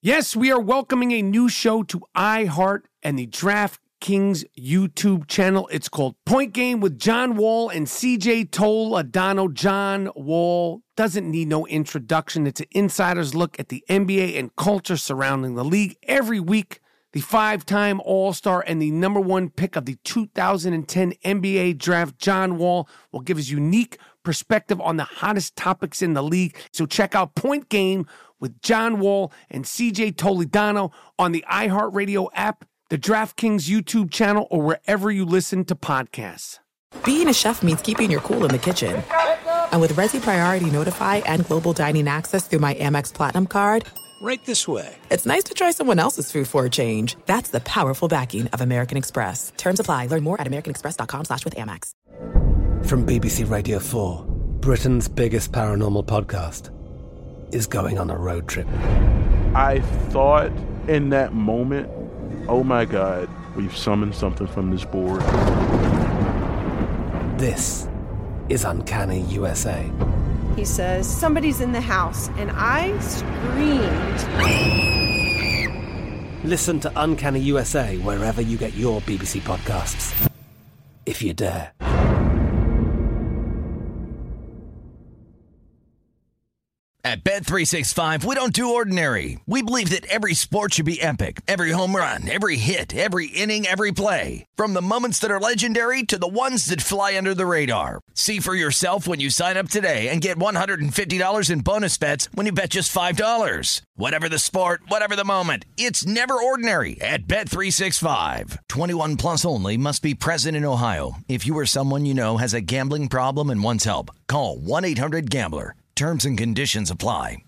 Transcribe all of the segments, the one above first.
Yes, we are welcoming a new show to iHeart and the DraftKings YouTube channel. It's called Point Game with John Wall and CJ Toledano. John Wall doesn't need no introduction. It's an insider's look at the NBA and culture surrounding the league. Every week, the five-time All-Star and the number one pick of the 2010 NBA Draft, John Wall, will give his unique perspective on the hottest topics in the league. So check out Point Game with John Wall and CJ Toledano on the iHeartRadio app, the DraftKings YouTube channel, or wherever you listen to podcasts. Being a chef means keeping your cool in the kitchen. And with Resi Priority Notify and Global Dining Access through my Amex Platinum card, right this way. It's nice to try someone else's food for a change. That's the powerful backing of American Express. Terms apply. Learn more at americanexpress.com/withAmex. From BBC Radio 4, Britain's biggest paranormal podcast is going on a road trip. I thought in that moment, oh my God, we've summoned something from this board. This is Uncanny USA. He says, somebody's in the house, and I screamed. Listen to Uncanny USA wherever you get your BBC podcasts, if you dare. At Bet365, we don't do ordinary. We believe that every sport should be epic. Every home run, every hit, every inning, every play. From the moments that are legendary to the ones that fly under the radar. See for yourself when you sign up today and get $150 in bonus bets when you bet just $5. Whatever the sport, whatever the moment, it's never ordinary at Bet365. 21 plus only. Must be present in Ohio. If you or someone you know has a gambling problem and wants help, call 1-800-GAMBLER. Terms and conditions apply.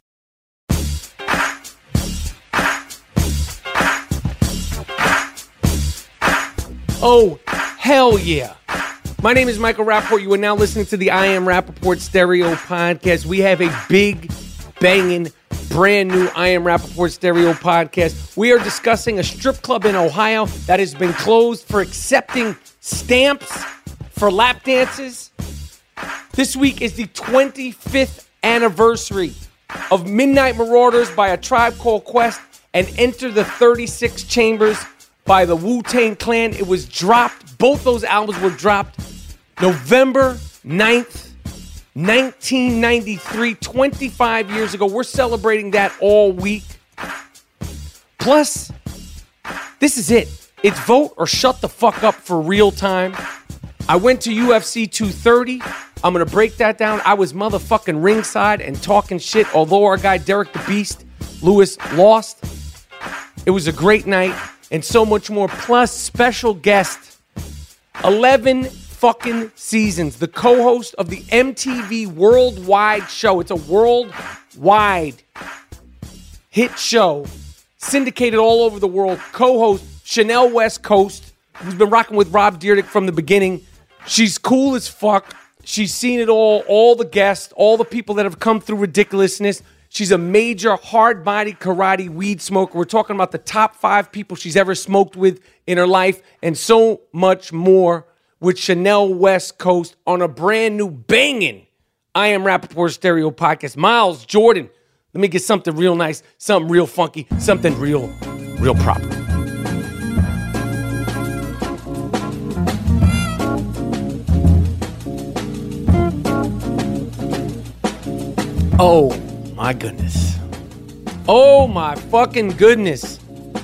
Oh, hell yeah. My name is Michael Rappaport. You are now listening to the I Am Rappaport Stereo Podcast. We have a big, banging, brand new I Am Rappaport Stereo Podcast. We are discussing a strip club in Ohio that has been closed for accepting stamps for lap dances. This week is the 25th anniversary of Midnight Marauders by A Tribe Called Quest and Enter the 36 Chambers by the Wu-Tang Clan. It was dropped. Both those albums were dropped November 9th, 1993, 25 years ago. We're celebrating that all week. Plus, this is it. It's vote or shut the fuck up for real time. I went to UFC 230. I'm going to break that down. I was motherfucking ringside and talking shit, although our guy Derek the Beast Lewis lost. It was a great night and so much more. Plus, special guest, 11 fucking seasons, the co-host of the MTV Worldwide show. It's a worldwide hit show, syndicated all over the world. Co-host Chanel West Coast, who's been rocking with Rob Dyrdek from the beginning. She's cool as fuck. She's seen it all the guests, all the people that have come through ridiculousness. She's a major hard-body karate weed smoker. We're talking about the top 5 people she's ever smoked with in her life and so much more with Chanel West Coast on a brand new banging I Am Rappaport Stereo Podcast. Miles Jordan, let me get something real nice, something real funky, something real proper. Oh, my goodness. Oh, my fucking goodness.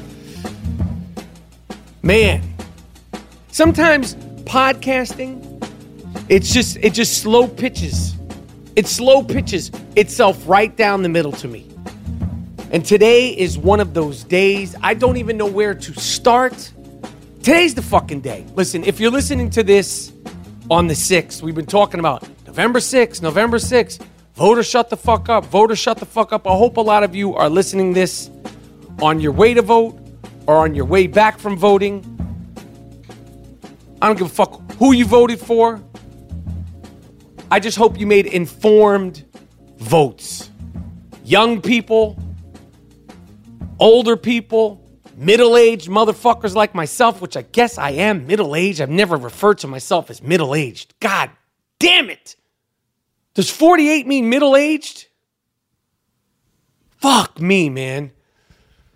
Man, sometimes podcasting, it just slow pitches. It slow pitches itself right down the middle to me. And today is one of those days. I don't even know where to start. Today's the fucking day. Listen, if you're listening to this on the 6th, we've been talking about November 6th. Vote or shut the fuck up. Vote or shut the fuck up. I hope a lot of you are listening this on your way to vote or on your way back from voting. I don't give a fuck who you voted for. I just hope you made informed votes. Young people, older people, middle-aged motherfuckers like myself, which I guess I am middle-aged. I've never referred to myself as middle-aged. God damn it. Does 48 mean middle-aged? Fuck me, man.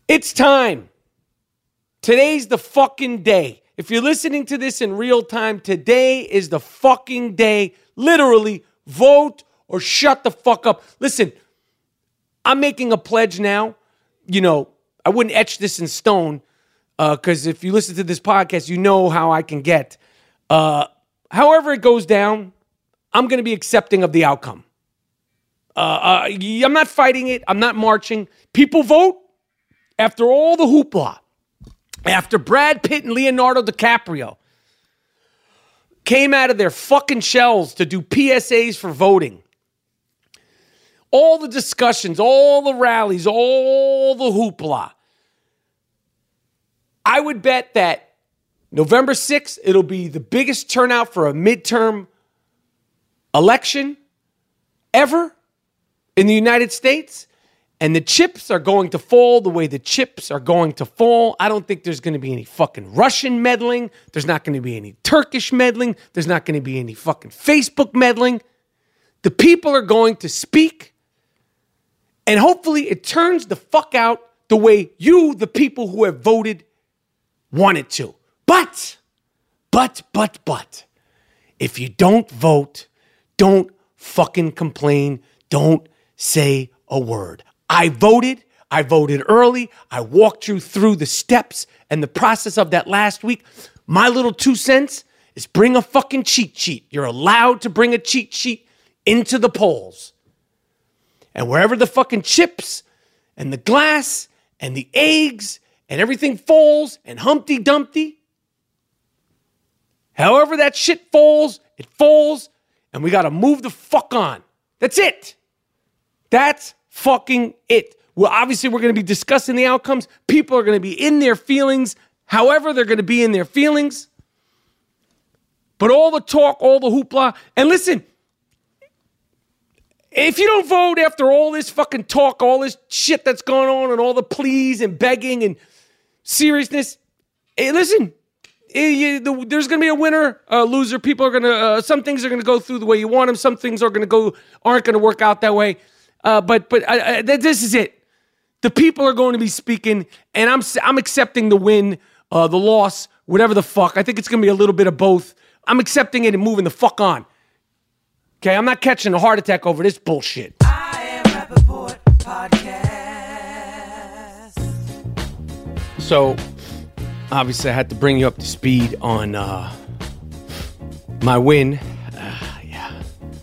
It's time. Today's the fucking day. If you're listening to this in real time, today is the fucking day. Literally, vote or shut the fuck up. Listen, I'm making a pledge now. You know, I wouldn't etch this in stone because if you listen to this podcast, you know how I can get. However it goes down, I'm going to be accepting of the outcome. I'm not fighting it. I'm not marching. People vote after all the hoopla. After Brad Pitt and Leonardo DiCaprio came out of their fucking shells to do PSAs for voting. All the discussions, all the rallies, all the hoopla. I would bet that November 6th, it'll be the biggest turnout for a midterm election ever in the United States. And the chips are going to fall the way the chips are going to fall. I don't think there's going to be any fucking Russian meddling. There's not going to be any Turkish meddling. There's not going to be any fucking Facebook meddling. The people are going to speak. And hopefully it turns the fuck out the way you, the people who have voted, want it to. But, if you don't vote, don't fucking complain. Don't say a word. I voted early. I walked you through the steps and the process of that last week. My little 2 cents is bring a fucking cheat sheet. You're allowed to bring a cheat sheet into the polls. And wherever the fucking chips and the glass and the eggs and everything falls and Humpty Dumpty, however that shit falls, it falls, and we got to move the fuck on. That's it. That's fucking it. Well, obviously, we're going to be discussing the outcomes. People are going to be in their feelings, however they're going to be in their feelings. But all the talk, all the hoopla, and listen, if you don't vote after all this fucking talk, all this shit that's going on, and all the pleas and begging and seriousness, listen, there's going to be a winner, a loser. People are going to, some things are going to go through the way you want them. Some things aren't going to work out that way. But this is it. The people are going to be speaking, and I'm accepting the win, the loss, whatever the fuck. I think it's going to be a little bit of both. I'm accepting it and moving the fuck on. Okay, I'm not catching a heart attack over this bullshit. I Am Rappaport Podcast. So, obviously, I had to bring you up to speed on my win. Yeah,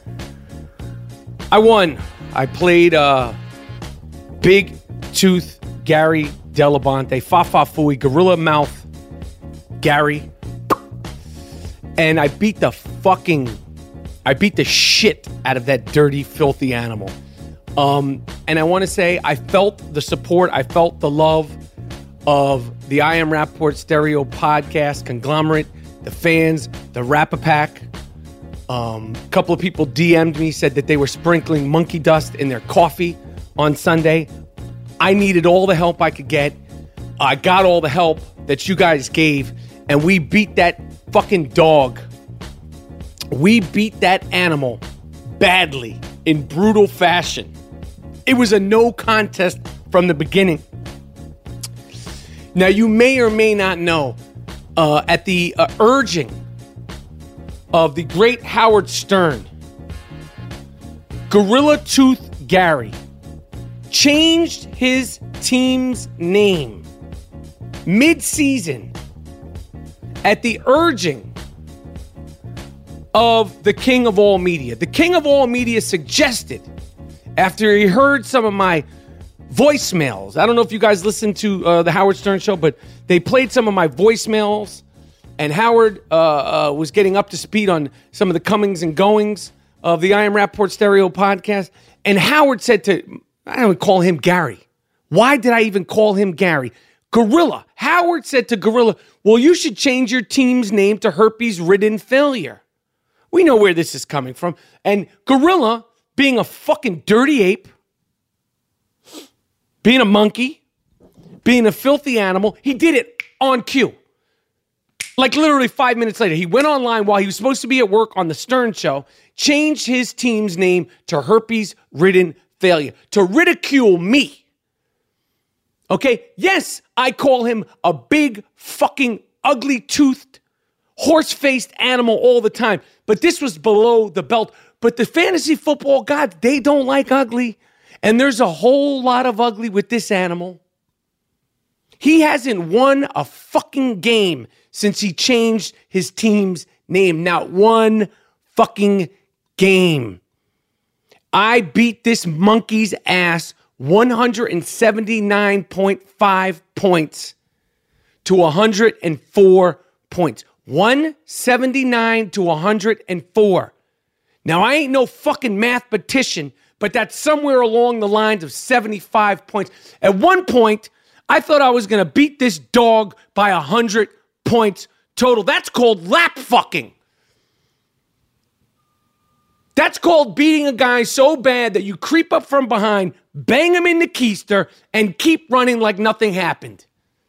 I won. I played Big Tooth Gary Delabonte, Fafafui, Gorilla Mouth Gary, and I beat the shit out of that dirty, filthy animal. And I want to say I felt the support, I felt the love of the I Am Rappaport Stereo podcast conglomerate, the fans, the Rap-A-Pack. A couple of people DM'd me, said that they were sprinkling monkey dust in their coffee on Sunday. I needed all the help I could get. I got all the help that you guys gave, and we beat that fucking dog. We beat that animal badly, in brutal fashion. It was a no contest from the beginning. Now, you may or may not know, at the urging of the great Howard Stern, Gorilla Tooth Gary changed his team's name mid-season at the urging of the king of all media. The king of all media suggested, after he heard some of my voicemails, I don't know if you guys listened to the Howard Stern show, but they played some of my voicemails. And Howard was getting up to speed on some of the comings and goings of the I Am Rappaport Stereo podcast. And Howard said I don't call him Gary. Why did I even call him Gary? Gorilla. Howard said to Gorilla, well, you should change your team's name to Herpes-Ridden Failure. We know where this is coming from. And Gorilla, being a fucking dirty ape, being a monkey, being a filthy animal, he did it on cue. Like literally 5 minutes later, he went online while he was supposed to be at work on the Stern show, changed his team's name to Herpes-Ridden Failure to ridicule me. Okay? Yes, I call him a big, fucking, ugly-toothed, horse-faced animal all the time. But this was below the belt. But the fantasy football gods, they don't like ugly. And there's a whole lot of ugly with this animal. He hasn't won a fucking game since he changed his team's name. Not one fucking game. I beat this monkey's ass 179.5 points to 104 points. 179 to 104. Now, I ain't no fucking mathematician, but that's somewhere along the lines of 75 points. At one point, I thought I was going to beat this dog by 100 points total. That's called lap fucking. That's called beating a guy so bad that you creep up from behind, bang him in the keister, and keep running like nothing happened.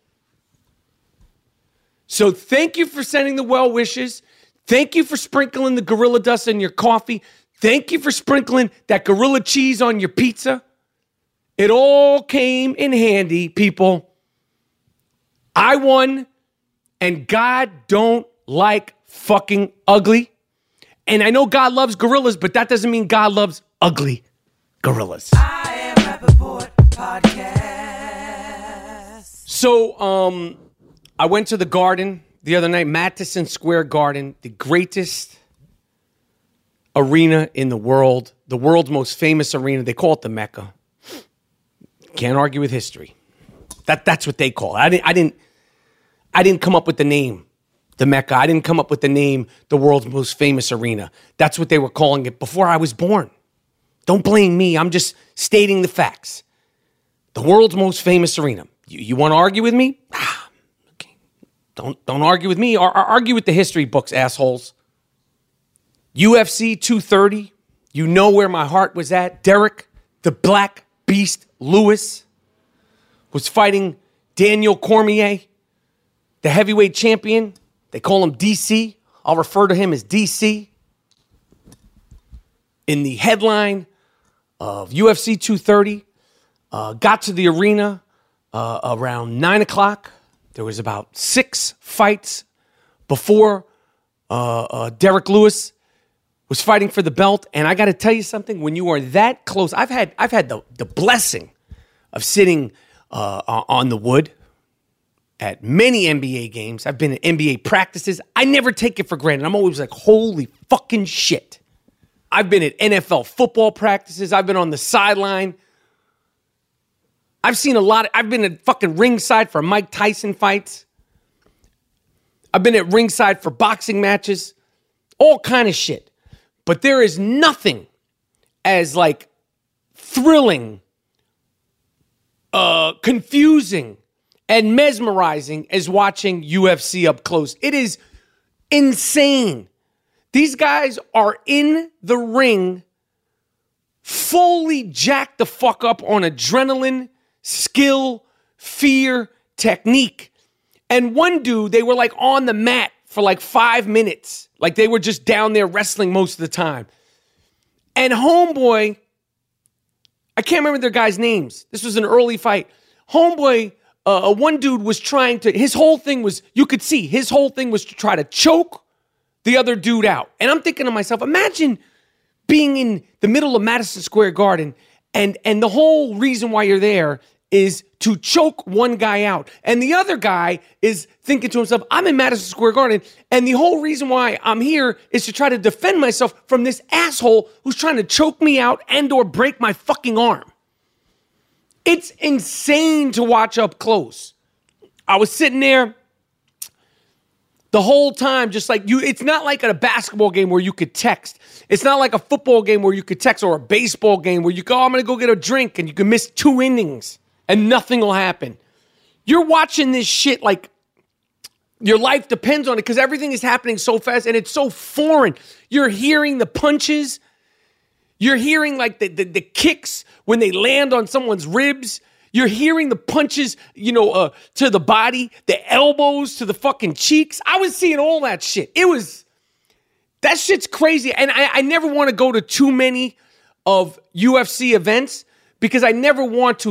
So thank you for sending the well wishes. Thank you for sprinkling the Gorilla Dust in your coffee. Thank you for sprinkling that Gorilla cheese on your pizza. It all came in handy, people. I won, and God don't like fucking ugly. And I know God loves gorillas, but that doesn't mean God loves ugly gorillas. I Am Rappaport Podcast. So, I went to the Garden the other night, Madison Square Garden, the greatest arena in the world's most famous arena. They call it the Mecca. Can't argue with history. That's what they call it. I didn't come up with the name, the Mecca. I didn't come up with the name, the world's most famous arena. That's what they were calling it before I was born. Don't blame me. I'm just stating the facts. The world's most famous arena. You want to argue with me? Okay. Don't argue with me. Argue with the history books, assholes. UFC 230. You know where my heart was at. Derek, the Black Beast Lewis, was fighting Daniel Cormier, the heavyweight champion. They call him DC. I'll refer to him as DC. In the headline of UFC 230, got to the arena around 9 o'clock. There was about 6 fights before Derek Lewis was fighting for the belt. And I got to tell you something, when you are that close, I've had the blessing of sitting on the wood at many NBA games. I've been at NBA practices. I never take it for granted. I'm always like, holy fucking shit. I've been at NFL football practices. I've been on the sideline. I've seen I've been at fucking ringside for Mike Tyson fights. I've been at ringside for boxing matches. All kind of shit. But there is nothing as like thrilling, confusing, and mesmerizing as watching UFC up close. It is insane. These guys are in the ring, fully jacked the fuck up on adrenaline, skill, fear, technique. And one dude, they were like on the mat for like 5 minutes. Like they were just down there wrestling most of the time. And homeboy, I can't remember their guys' names. This was an early fight. Homeboy, one dude was trying to, his whole thing was, you could see, his whole thing was to try to choke the other dude out. And I'm thinking to myself, imagine being in the middle of Madison Square Garden and the whole reason why you're there is to choke one guy out. And the other guy is thinking to himself, I'm in Madison Square Garden, and the whole reason why I'm here is to try to defend myself from this asshole who's trying to choke me out and or break my fucking arm. It's insane to watch up close. I was sitting there the whole time, just like you. It's not like at a basketball game where you could text. It's not like a football game where you could text, or a baseball game where you go, I'm going to go get a drink, and you can miss 2 innings and nothing will happen. You're watching this shit like your life depends on it because everything is happening so fast and it's so foreign. You're hearing the punches. You're hearing like the kicks when they land on someone's ribs. You're hearing the punches, to the body, the elbows to the fucking cheeks. I was seeing all that shit. That shit's crazy. And I never want to go to too many of UFC events because I never want to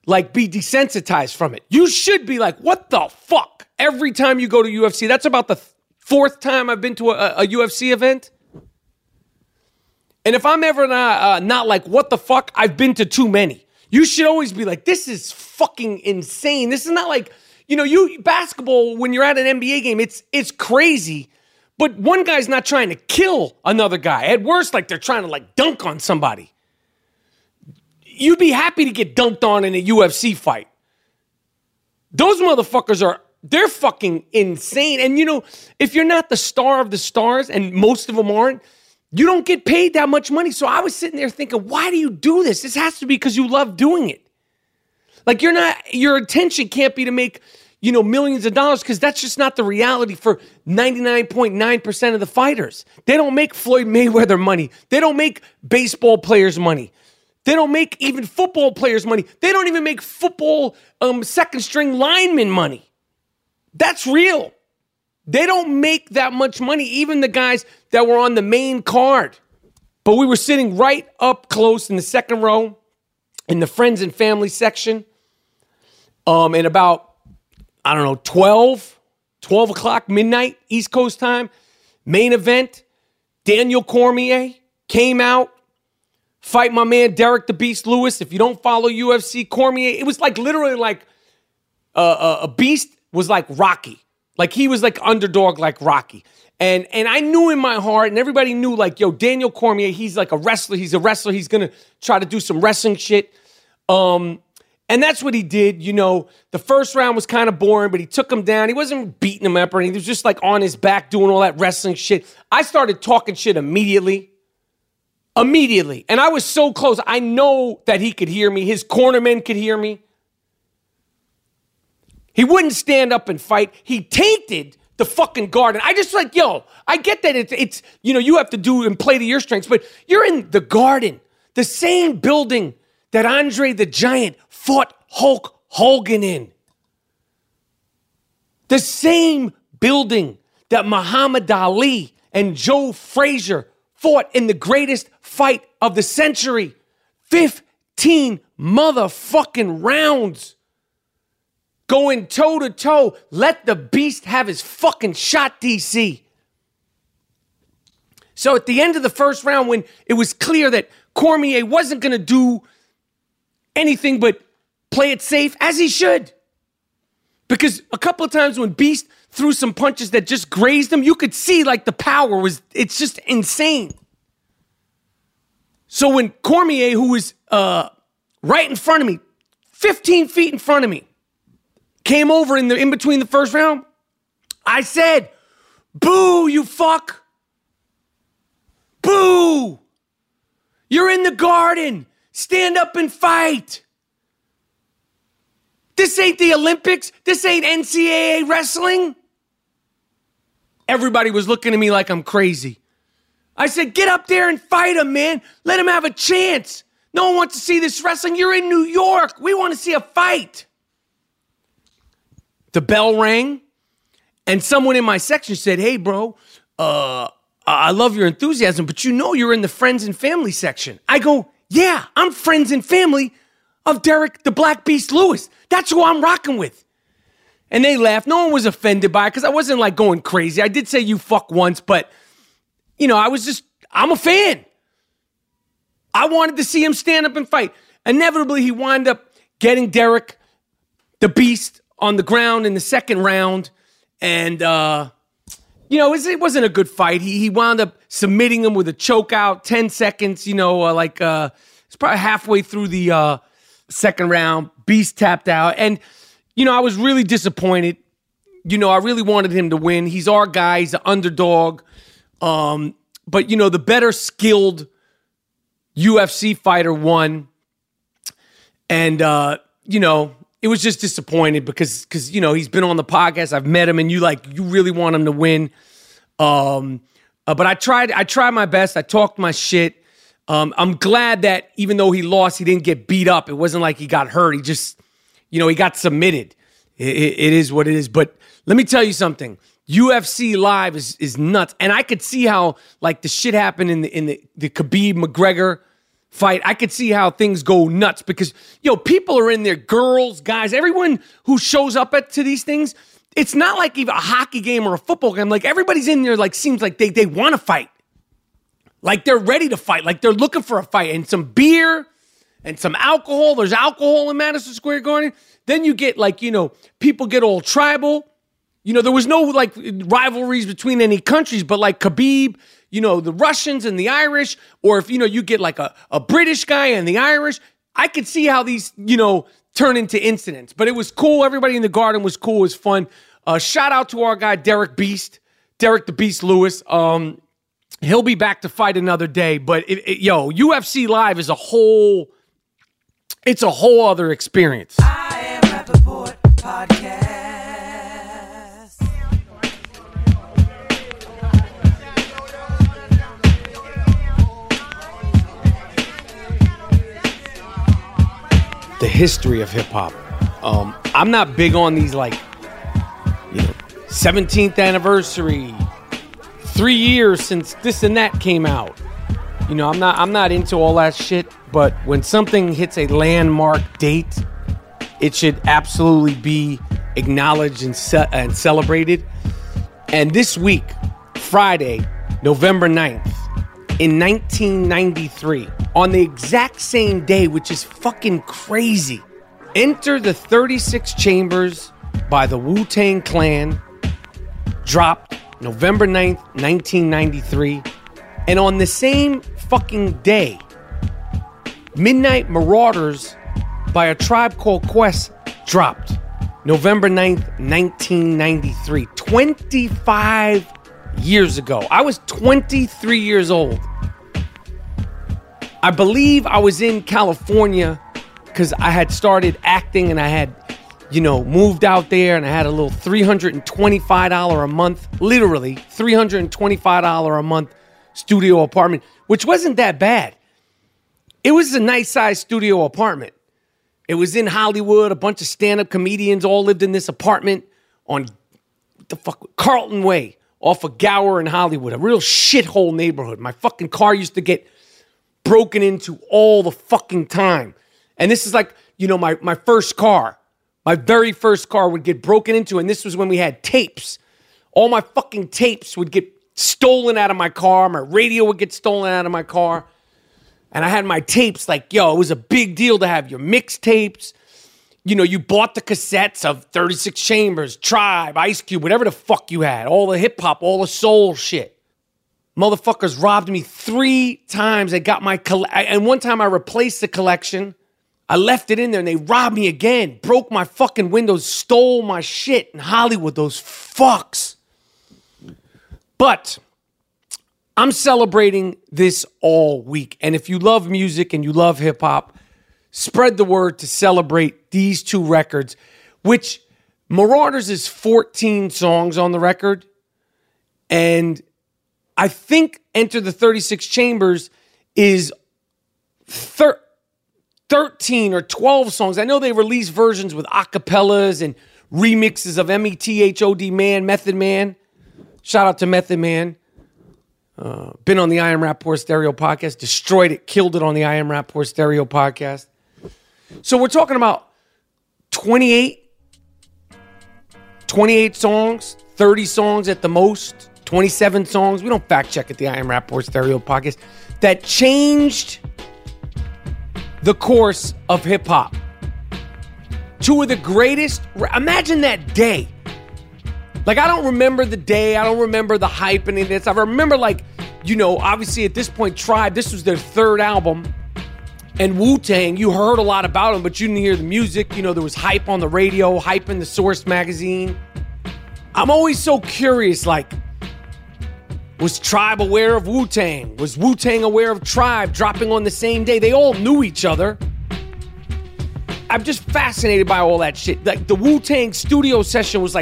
like be desensitized from it. You should be like, what the fuck? Every time you go to UFC. That's about the fourth time I've been to a UFC event. And if I'm ever not like, what the fuck? I've been to too many. You should always be like, this is fucking insane. This is not like, basketball, when you're at an NBA game, it's crazy. But one guy's not trying to kill another guy. At worst, like they're trying to like dunk on somebody. You'd be happy to get dunked on in a UFC fight. Those motherfuckers they're fucking insane. And if you're not the star of the stars, and most of them aren't, you don't get paid that much money. So I was sitting there thinking, why do you do this? This has to be because you love doing it. Like your intention can't be to make, millions of dollars, because that's just not the reality for 99.9% of the fighters. They don't make Floyd Mayweather money. They don't make baseball players money. They don't make even football players money. They don't even make football second string linemen money. That's real. They don't make that much money, even the guys that were on the main card. But we were sitting right up close in the second row in the friends and family section. And about, 12 o'clock, midnight, East Coast time, main event, Daniel Cormier came out, fight my man Derek the Beast Lewis. If you don't follow UFC, Cormier, it was like literally like a Beast was like Rocky. Like he was like underdog like Rocky. And I knew in my heart, and everybody knew like, Daniel Cormier, he's like a wrestler. He's a wrestler. He's going to try to do some wrestling shit. And that's what he did. The first round was kind of boring, but he took him down. He wasn't beating him up or anything. He was just like on his back doing all that wrestling shit. I started talking shit immediately. And I was so close. I know that he could hear me. His cornermen could hear me. He wouldn't stand up and fight. He tainted the fucking garden. I just like, I get that it's you have to do and play to your strengths, but you're in the Garden, the same building that Andre the Giant fought Hulk Hogan in. The same building that Muhammad Ali and Joe Frazier fought in the greatest fight of the century. 15 motherfucking rounds. Going toe to toe. Let the Beast have his fucking shot, DC. So at the end of the first round, when it was clear that Cormier wasn't going to do anything but play it safe, as he should. Because a couple of times when Beast threw some punches that just grazed him, you could see like the power it's just insane. So when Cormier, who was right in front of me, 15 feet in front of me, came over in between the first round, I said, boo, you fuck. Boo. You're in the Garden. Stand up and fight. This ain't the Olympics. This ain't NCAA wrestling. Everybody was looking at me like I'm crazy. I said, get up there and fight him, man. Let him have a chance. No one wants to see this wrestling. You're in New York. We want to see a fight. The bell rang, and someone in my section said, hey, bro, I love your enthusiasm, but you're in the friends and family section. I go, yeah, I'm friends and family of Derek the Black Beast Lewis. That's who I'm rocking with. And they laughed. No one was offended by it because I wasn't like going crazy. I did say you fuck once, but, I'm a fan. I wanted to see him stand up and fight. Inevitably, he wound up getting Derek the Beast on the ground in the second round. And, it wasn't a good fight. He wound up submitting him with a choke out, 10 seconds, it's probably halfway through the second round. Beast tapped out. And, I was really disappointed. I really wanted him to win. He's our guy. He's an underdog. But, the better skilled UFC fighter won. And, it was just disappointed because he's been on the podcast. I've met him, and you really want him to win. But I tried my best. I talked my shit. I'm glad that even though he lost, he didn't get beat up. It wasn't like he got hurt. He just, he got submitted. It is what it is. But let me tell you something. UFC Live is nuts. And I could see how the shit happened in the Khabib McGregor fight, I could see how things go nuts because, people are in there, girls, guys, everyone who shows up to these things, it's not like even a hockey game or a football game. Like, everybody's in there, like, seems like they want to fight. Like, they're ready to fight. Like, they're looking for a fight. And some beer and some alcohol. There's alcohol in Madison Square Garden. Then you get, like, people get all tribal. There was no, like, rivalries between any countries, but, like, Khabib, the Russians and the Irish, or if, you get, like, a British guy and the Irish, I could see how these, turn into incidents. But it was cool. Everybody in the Garden was cool. It was fun. Shout out to our guy, Derek the Beast Lewis. He'll be back to fight another day. But, UFC Live is it's a whole other experience. I Am Rappaport Podcast. The history of hip hop. I'm not big on these 17th anniversary, 3 years since this and that came out. I'm not into all that shit, but when something hits a landmark date, it should absolutely be acknowledged and celebrated. And this week, Friday, November 9th, in 1993, on the exact same day, which is fucking crazy, Enter the 36 Chambers by the Wu-Tang Clan dropped November 9th, 1993. And on the same fucking day, Midnight Marauders by A Tribe Called Quest dropped November 9th, 1993. 25 years ago. I was 23 years old. I believe I was in California because I had started acting and I had, moved out there and I had a little $325 a month, literally $325 a month studio apartment, which wasn't that bad. It was a nice sized studio apartment. It was in Hollywood. A bunch of stand-up comedians all lived in this apartment on Carlton Way off of Gower in Hollywood, a real shithole neighborhood. My fucking car used to get broken into all the fucking time. And this is like, my first car. My very first car would get broken into, and this was when we had tapes. All my fucking tapes would get stolen out of my car. My radio would get stolen out of my car. And I had my tapes it was a big deal to have your mixtapes. You bought the cassettes of 36 Chambers, Tribe, Ice Cube, whatever the fuck you had. All the hip hop, all the soul shit. Motherfuckers robbed me 3 times. They got my and one time I replaced the collection. I left it in there and they robbed me again. Broke my fucking windows, stole my shit in Hollywood, those fucks. But I'm celebrating this all week. And if you love music and you love hip hop, spread the word to celebrate these 2 records, which Marauders is 14 songs on the record. And I think Enter the 36 Chambers is 13 or 12 songs. I know they released versions with acapellas and remixes of METHOD Man, Method Man. Shout out to Method Man. Been on the I Am Rappaport Stereo podcast. Destroyed it, killed it on the I Am Rappaport Stereo podcast. So we're talking about 28 songs, 30 songs at the most, 27 songs. We don't fact check at the I Am Rappaport Stereo podcast. That changed the course of hip hop. 2 of the greatest. Imagine that day. I don't remember the day. I don't remember the hype and this. I remember obviously at this point, Tribe, this was their 3rd album. And Wu-Tang, you heard a lot about them, but you didn't hear the music. There was hype on the radio, hype in the Source magazine. I'm always so curious, was Tribe aware of Wu-Tang? Was Wu-Tang aware of Tribe dropping on the same day? They all knew each other. I'm just fascinated by all that shit. The Wu-Tang studio session was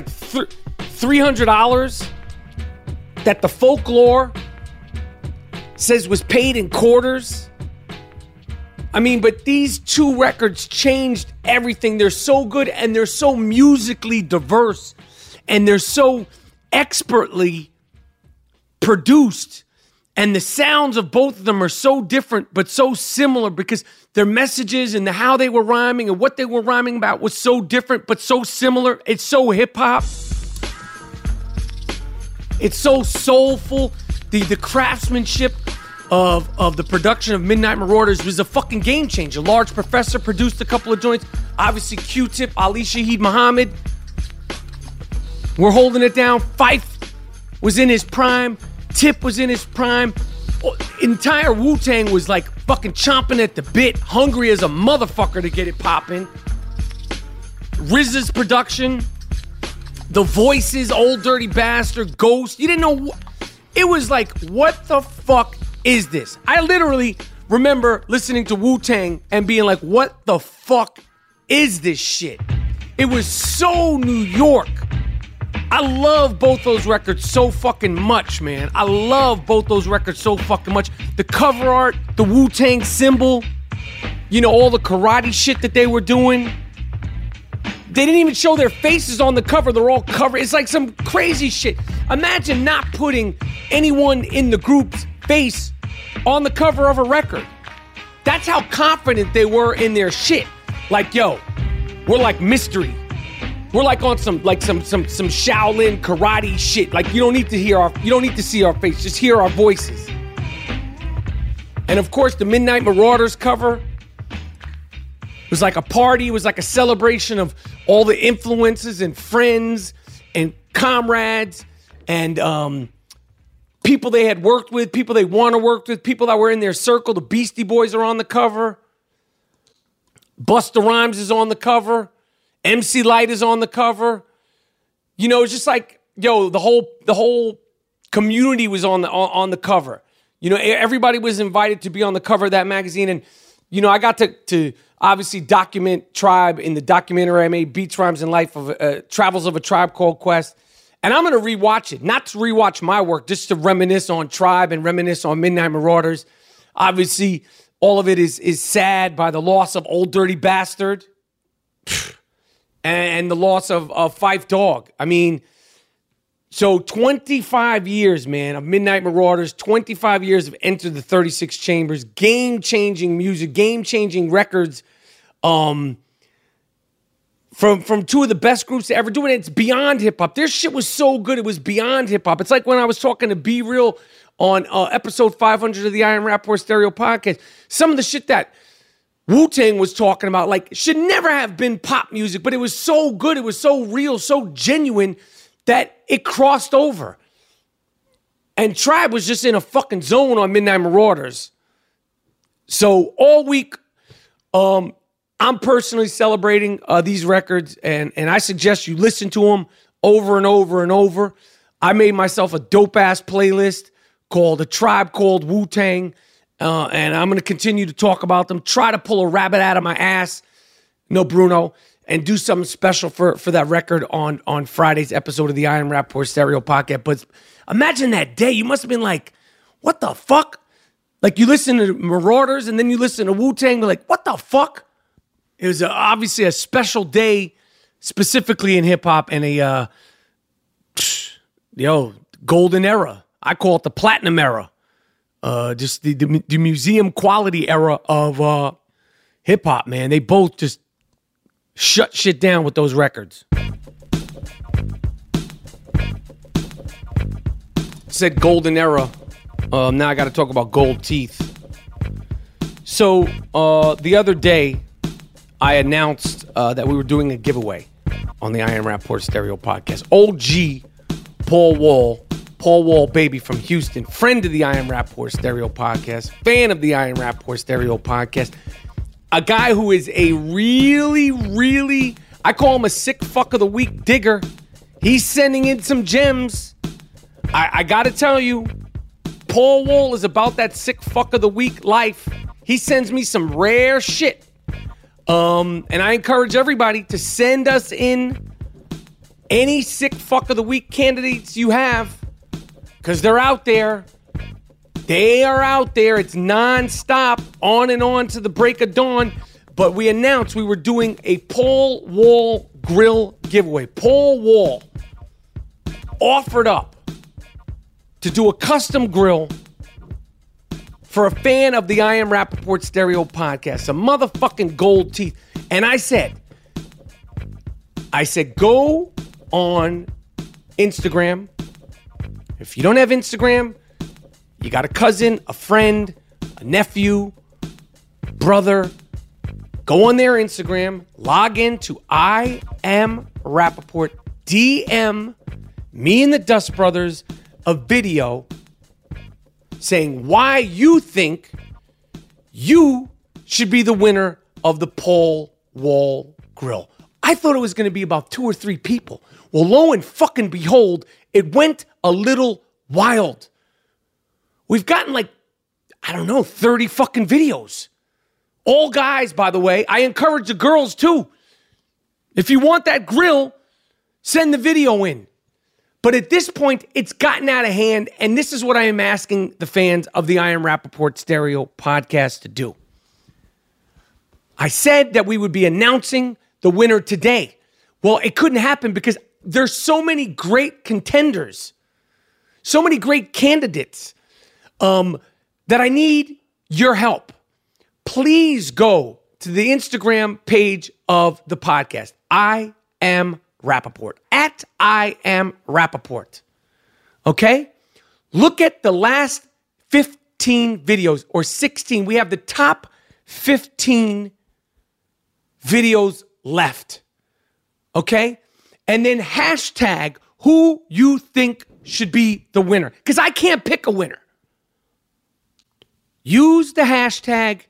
$300 that the Folklore says was paid in quarters. But these 2 records changed everything. They're so good and they're so musically diverse and they're so expertly produced And the sounds of both of them are so different, but so similar because their messages and how they were rhyming and what they were rhyming about was so different, but so similar. It's so hip hop. It's so soulful. The craftsmanship of the production of Midnight Marauders was a fucking game changer. Large Professor produced a couple of joints. Obviously, Q-Tip, Ali Shaheed Muhammad. We're holding it down. Fife was in his prime. Tip was in his prime. Entire Wu-Tang was like fucking chomping at the bit, hungry as a motherfucker to get it popping. RZA's production, the voices, Old Dirty Bastard, Ghost. You didn't know. It was like, what the fuck is this? I literally remember listening to Wu-Tang and being like, what the fuck is this shit? It was so New York. I love both those records so fucking much, man. I love both those records so fucking much. The cover art, the Wu-Tang symbol, you know, all the karate shit that they were doing. They didn't even show their faces on the cover. They're all covered. It's like some crazy shit. Imagine not putting anyone in the group's face on the cover of a record. That's how confident they were in their shit. Like, yo, we're like Mystery. We're like on some Shaolin karate shit. Like, you don't need to see our face. Just hear our voices. And of course, the Midnight Marauders cover was like a party. It was like a celebration of all the influences and friends and comrades and people they had worked with, people they want to work with, people that were in their circle. The Beastie Boys are on the cover. Busta Rhymes is on the cover. MC Lyte is on the cover. You know, it's just like, yo, the whole community was on the cover. You know, everybody was invited to be on the cover of that magazine. And, you know, I got to obviously document Tribe in the documentary I made, Beats, Rhymes, and Life of Travels of a Tribe Called Quest. And I'm going to rewatch it, not to rewatch my work, just to reminisce on Tribe and reminisce on Midnight Marauders. Obviously, all of it is sad by the loss of Old Dirty Bastard and the loss of Phife Dawg. I mean, so 25 years, man, of Midnight Marauders, 25 years of Enter the 36 Chambers, game-changing music, game-changing records, from two of the best groups to ever do it. It's beyond hip-hop. Their shit was so good, it was beyond hip-hop. It's like when I was talking to Be Real on episode 500 of the I Am Rapport Stereo podcast. Some of the shit that Wu-Tang was talking about, like, should never have been pop music, but it was so good, it was so real, so genuine that it crossed over. And Tribe was just in a fucking zone on Midnight Marauders. So all week, I'm personally celebrating these records, and I suggest you listen to them over and over and over. I made myself a dope-ass playlist called A Tribe Called Wu-Tang, and I'm going to continue to talk about them, try to pull a rabbit out of my ass, no Bruno, and do something special for that record on Friday's episode of the I Am Rapport Stereo podcast. But imagine that day. You must have been like, what the fuck? Like, you listen to Marauders, and then you listen to Wu-Tang, like, what the fuck? It was obviously a special day, specifically in hip-hop, and a, golden era. I call it the platinum era. Just the museum quality era of hip-hop, man. They both just shut shit down with those records. Said golden era. Now I got to talk about gold teeth. So the other day, I announced that we were doing a giveaway on the I Am Rapport Stereo podcast. Old G, Paul Wall, baby, from Houston, friend of the I Am Rapport Stereo podcast, fan of the I Am Rapport Stereo podcast, a guy who is a really, really, I call him a sick fuck of the week digger. He's sending in some gems. I got to tell you, Paul Wall is about that sick fuck of the week life. He sends me some rare shit. And I encourage everybody to send us in any sick fuck of the week candidates you have, because they're out there. They are out there. It's nonstop, on and on to the break of dawn. But we announced we were doing a Paul Wall grill giveaway. Paul Wall offered up to do a custom grill for a fan of the I Am Rappaport Stereo podcast, some motherfucking gold teeth. And I said, go on Instagram. If you don't have Instagram, you got a cousin, a friend, a nephew, brother. Go on their Instagram, log in to I Am Rappaport, DM me and the Dust Brothers a video saying why you think you should be the winner of the Paul Wall Grill. I thought it was going to be about 2 or 3 people. Well, lo and fucking behold, it went a little wild. We've gotten 30 fucking videos. All guys, by the way. I encourage the girls too. If you want that grill, send the video in. But at this point, it's gotten out of hand, and this is what I am asking the fans of the I Am Rappaport Stereo podcast to do. I said that we would be announcing the winner today. Well, it couldn't happen because there's so many great contenders, so many great candidates that I need your help. Please go to the Instagram page of the podcast. I Am Rappaport. At I Am Rappaport. Okay? Look at the last 15 videos or 16. We have the top 15 videos left. Okay? And then hashtag who you think should be the winner. Because I can't pick a winner. Use the hashtag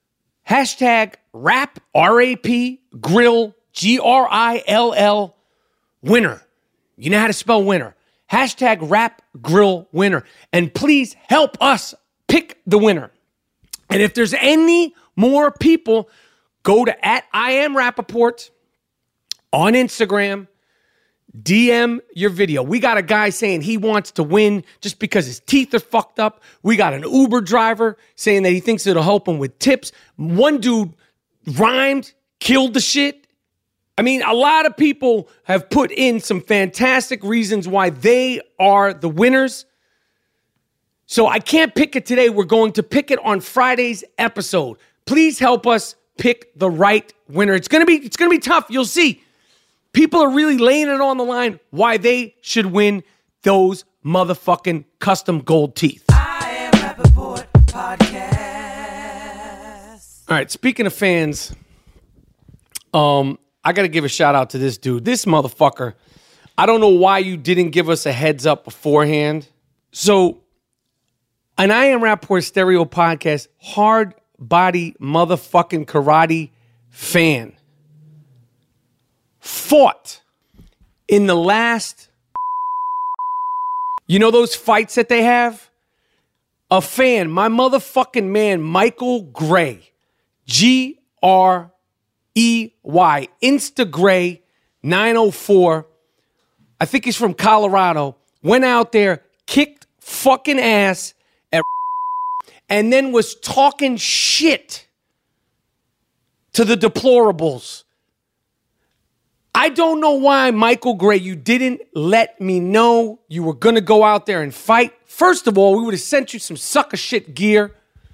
rap, R-A-P, grill, G-R-I-L-L, winner. You know how to spell winner. Hashtag rap, grill, winner. And please help us pick the winner. And if there's any more people, go to at I Am Rappaport on Instagram, DM your video. We got a guy saying he wants to win just because his teeth are fucked up. We got an Uber driver saying that he thinks it'll help him with tips. One dude rhymed, killed the shit. I mean, a lot of people have put in some fantastic reasons why they are the winners. So I can't pick it today. We're going to pick it on Friday's episode. Please help us pick the right winner. It's gonna be tough. You'll see. People are really laying it on the line why they should win those motherfucking custom gold teeth. I Am Rappaport Podcast. All right, speaking of fans, I got to give a shout out to this dude. This motherfucker, I don't know why you didn't give us a heads up beforehand. So, an I Am Rappaport Stereo podcast, hard body motherfucking karate fan, fought in the last, you know those fights that they have? A fan, my motherfucking man, Michael Gray, G-R-E-Y, Instagray 904. I think he's from Colorado. Went out there, kicked fucking ass at and then was talking shit to the deplorables. I don't know why, Michael Gray, you didn't let me know you were going to go out there and fight. First of all, we would have sent you some sucker shit gear.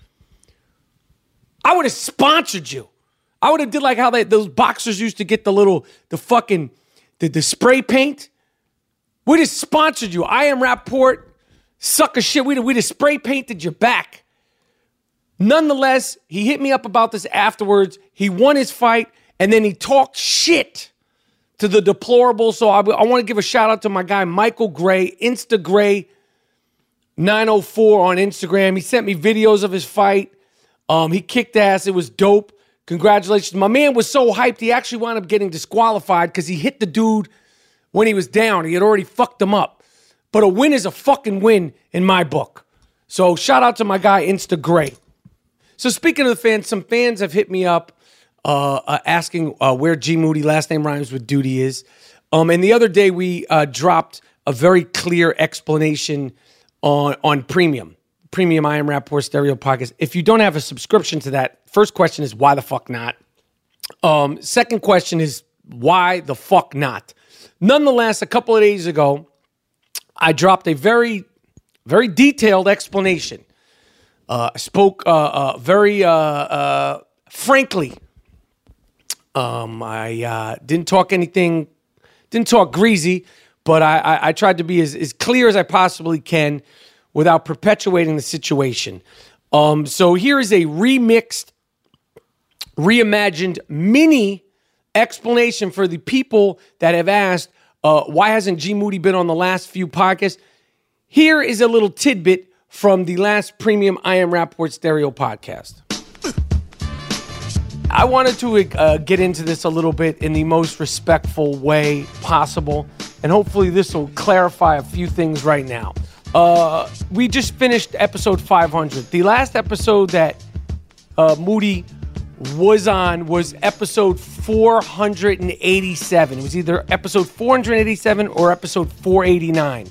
I would have sponsored you. I would have did like how those boxers used to get the spray paint. We'd have sponsored you. I Am Rappaport, sucker shit. We'd have spray painted your back. Nonetheless, he hit me up about this afterwards. He won his fight, and then he talked shit to the deplorable. So I want to give a shout out to my guy, Michael Gray, Instagray 904 on Instagram. He sent me videos of his fight. He kicked ass. It was dope. Congratulations. My man was so hyped, he actually wound up getting disqualified because he hit the dude when he was down. He had already fucked him up. But a win is a fucking win in my book. So shout out to my guy, Instagray. So speaking of the fans, some fans have hit me up asking where G Moody, last name rhymes with duty, is. And the other day we dropped a very clear explanation on Premium I Am Rappaport Stereo Podcast. If you don't have a subscription to that, first question is why the fuck not? Second question is why the fuck not? Nonetheless, a couple of days ago, I dropped a very, very detailed explanation Spoke very frankly. I didn't talk greasy, but I tried to be as clear as I possibly can without perpetuating the situation. So here is a remixed, reimagined mini explanation for the people that have asked, why hasn't G. Moody been on the last few podcasts? Here is a little tidbit from the last premium I Am Rappaport Stereo podcast. I wanted to get into this a little bit in the most respectful way possible, and hopefully this will clarify a few things right now. We just finished episode 500. The last episode that Moody was on was episode 487. It was either episode 487 or episode 489.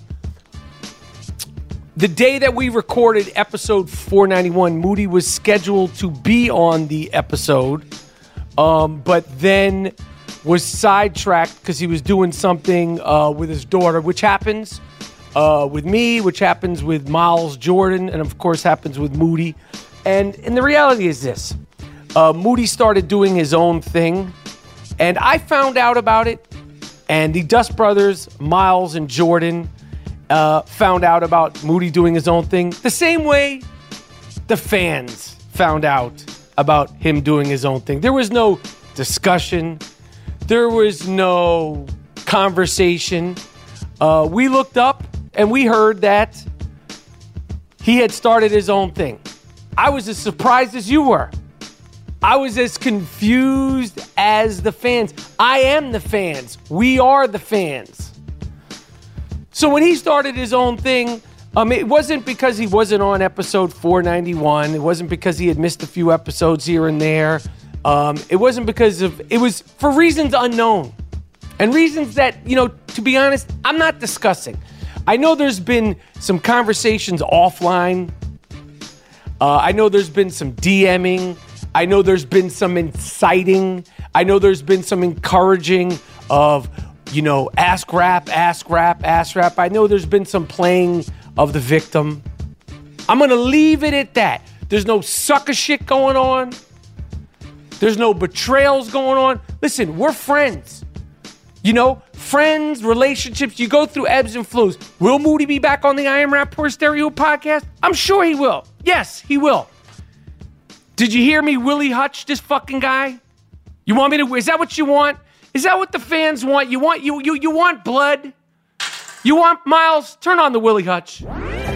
The day that we recorded episode 491, Moody was scheduled to be on the episode, but then was sidetracked because he was doing something with his daughter, which happens with me, which happens with Miles Jordan, and of course happens with Moody. And the reality is this. Moody started doing his own thing, and I found out about it, and the Dust Brothers, Miles and Jordan, found out about Moody doing his own thing the same way the fans found out about him doing his own thing. There was no discussion. There was no conversation. We looked up and we heard that he had started his own thing. I was as surprised as you were. I was as confused as the fans. I am the fans. We are the fans. So when he started his own thing, it wasn't because he wasn't on episode 491. It wasn't because he had missed a few episodes here and there. It wasn't because of, it was for reasons unknown. And reasons that, to be honest, I'm not discussing. I know there's been some conversations offline. I know there's been some DMing. I know there's been some inciting. I know there's been some encouraging of, ask rap. I know there's been some playing of the victim. I'm going to leave it at that. There's no sucker shit going on. There's no betrayals going on. Listen, we're friends. Friends, relationships, you go through ebbs and flows. Will Moody be back on the I Am Rappaport Stereo podcast? I'm sure he will. Yes, he will. Did you hear me, Willie Hutch, this fucking guy? You want me to, is that what you want? Is that what the fans want? You want blood? You want Miles? Turn on the Willie Hutch.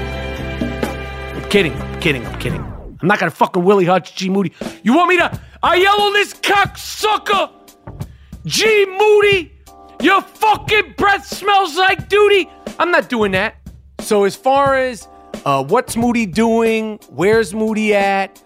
I'm kidding. I'm not gonna fucking Willie Hutch, G. Moody. You want me to, I yell on this cocksucker, G. Moody, your fucking breath smells like duty. I'm not doing that. So as far as what's Moody doing, where's Moody at,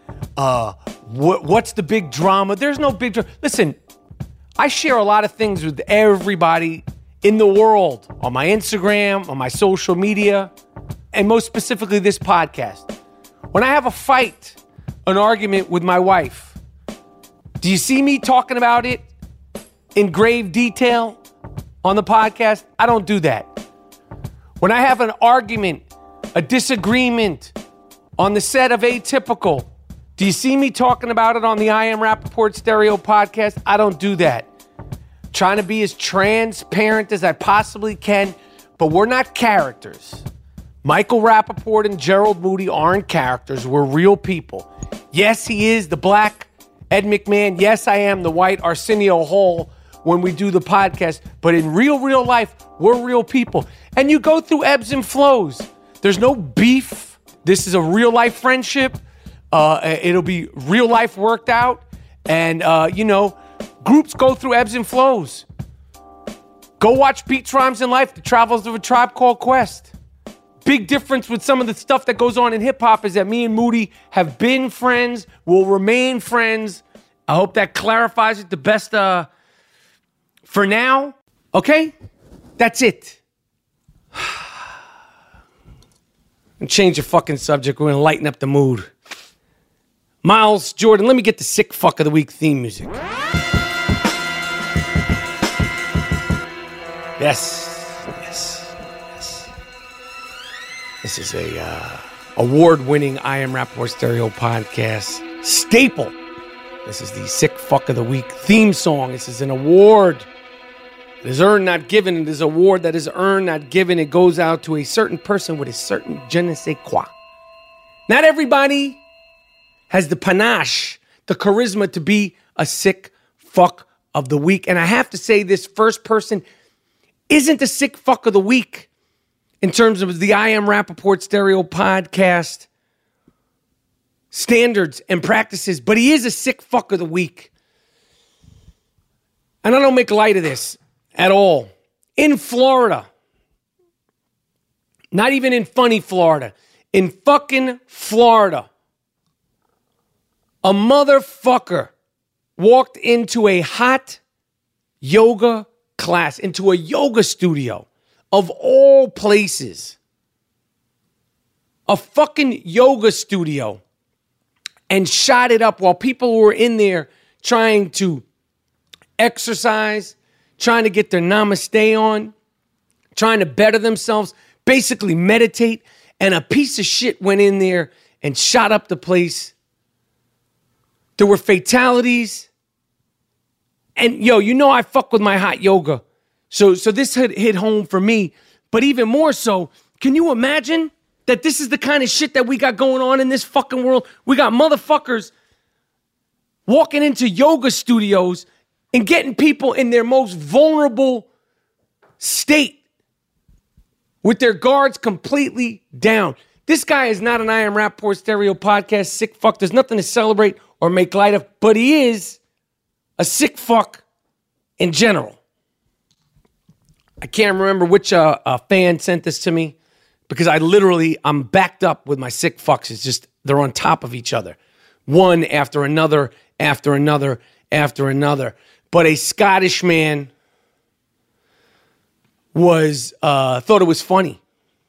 what's the big drama? There's no big drama. Listen, I share a lot of things with everybody in the world on my Instagram, on my social media, and most specifically this podcast. When I have a fight, an argument with my wife, do you see me talking about it in grave detail on the podcast? I don't do that. When I have an argument, a disagreement on the set of Atypical, do you see me talking about it on the I Am Rappaport Stereo podcast? I don't do that. Trying to be as transparent as I possibly can, but we're not characters. Michael Rappaport and Gerald Moody aren't characters. We're real people. Yes, he is the black Ed McMahon. Yes, I am the white Arsenio Hall when we do the podcast. But in real life, we're real people. And you go through ebbs and flows. There's no beef. This is a real life friendship. It'll be real life worked out. And, groups go through ebbs and flows. Go watch Beats, Rhymes, and Life, The Travels of a Tribe Called Quest. Big difference with some of the stuff that goes on in hip-hop is that me and Moody have been friends, will remain friends. I hope that clarifies it the best for now. Okay? That's it. And change the fucking subject. We're going to lighten up the mood. Miles Jordan, let me get the sick fuck of the week theme music. Yes. This is a award-winning I Am Rapport Stereo podcast staple. This is the Sick Fuck of the Week theme song. This is an award. It is earned, not given. It is an award that is earned, not given. It goes out to a certain person with a certain je ne sais quoi. Not everybody has the panache, the charisma to be a sick fuck of the week. And I have to say, this first person isn't a sick fuck of the week in terms of the I Am Rappaport Stereo podcast standards and practices, but he is a sick fuck of the week. And I don't make light of this at all. In Florida, not even in funny Florida, in fucking Florida, a motherfucker walked into a hot yoga class, into a yoga studio of all places. A fucking yoga studio, and shot it up while people were in there trying to exercise, trying to get their namaste on, trying to better themselves, basically meditate, and a piece of shit went in there and shot up the place. There were fatalities. And yo, you know I fuck with my hot yoga. So this hit home for me. But even more so, can you imagine that this is the kind of shit that we got going on in this fucking world? We got motherfuckers walking into yoga studios and getting people in their most vulnerable state with their guards completely down. This guy is not an I Am Rapport Stereo podcast sick fuck. There's nothing to celebrate or make light of, but he is a sick fuck in general. I can't remember which fan sent this to me, because I'm backed up with my sick fucks. It's just, they're on top of each other. One after another, after another, after another. But a Scottish man thought it was funny.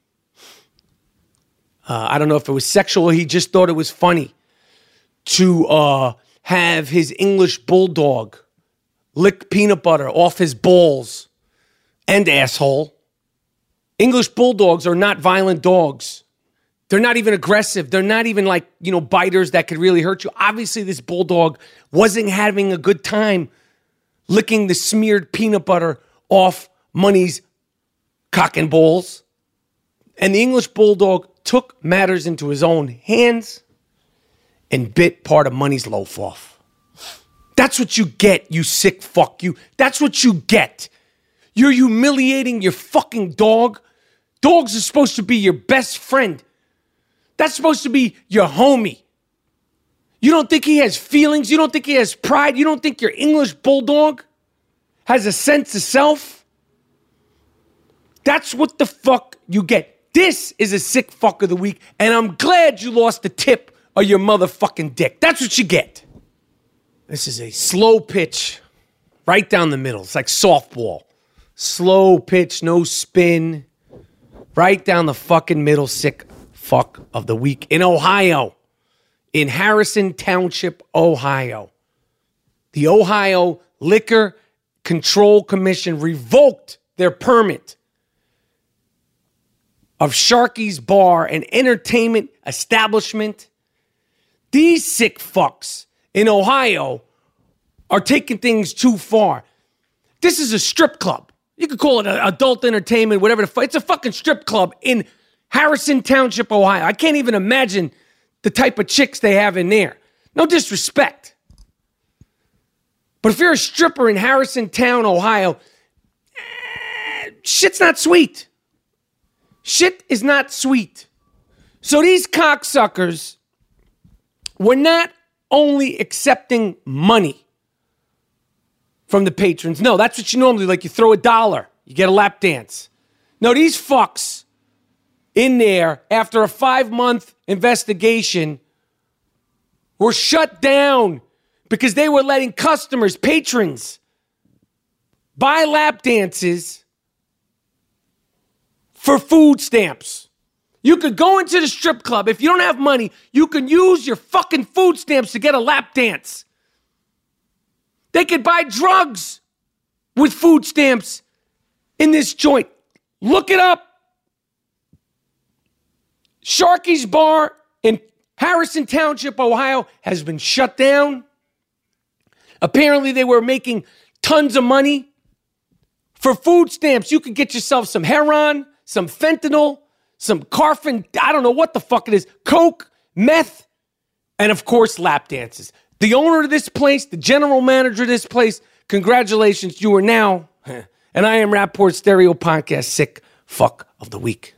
I don't know if it was sexual. He just thought it was funny to have his English bulldog lick peanut butter off his balls and asshole. English bulldogs are not violent dogs. They're not even aggressive. They're not even like, biters that could really hurt you. Obviously, this bulldog wasn't having a good time licking the smeared peanut butter off Money's cock and balls. And the English bulldog took matters into his own hands and bit part of Money's loaf off. That's what you get, you sick fuck you. That's what you get. You're humiliating your fucking dog. Dogs are supposed to be your best friend. That's supposed to be your homie. You don't think he has feelings? You don't think he has pride? You don't think your English bulldog has a sense of self? That's what the fuck you get. This is a sick fuck of the week, and I'm glad you lost the tip of your motherfucking dick. That's what you get. This is a slow pitch right down the middle. It's like softball. Slow pitch, no spin. Right down the fucking middle, sick fuck of the week. In Ohio. In Harrison Township, Ohio. The Ohio Liquor Control Commission revoked their permit of Sharky's Bar, an entertainment establishment. These sick fucks in Ohio are taking things too far. This is a strip club. You could call it adult entertainment, whatever the fuck. It's a fucking strip club in Harrison Township, Ohio. I can't even imagine the type of chicks they have in there. No disrespect. But if you're a stripper in Harrison Town, Ohio, shit's not sweet. Shit is not sweet. So these cocksuckers were not only accepting money from the patrons. No, that's what you normally like. You throw $1, you get a lap dance. No, these fucks in there, after a 5-month investigation, were shut down because they were letting customers, patrons, buy lap dances for food stamps. You could go into the strip club. If you don't have money, you can use your fucking food stamps to get a lap dance. They could buy drugs with food stamps in this joint. Look it up. Sharky's Bar in Harrison Township, Ohio, has been shut down. Apparently, they were making tons of money. For food stamps, you could get yourself some heroin, some fentanyl, some Carfin, I don't know what the fuck it is, coke, meth, and of course, lap dances. The owner of this place, the general manager of this place, congratulations, you are now an I Am Rapaport Stereo Podcast Sick Fuck of the Week.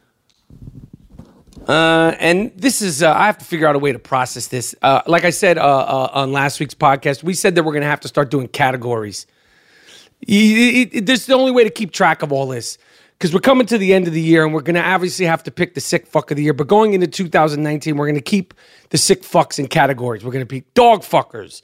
And this is, I have to figure out a way to process this. Like I said on last week's podcast, we said that we're going to have to start doing categories. This is the only way to keep track of all this. Because we're coming to the end of the year and we're going to obviously have to pick the sick fuck of the year. But going into 2019, we're going to keep the sick fucks in categories. We're going to pick dog fuckers,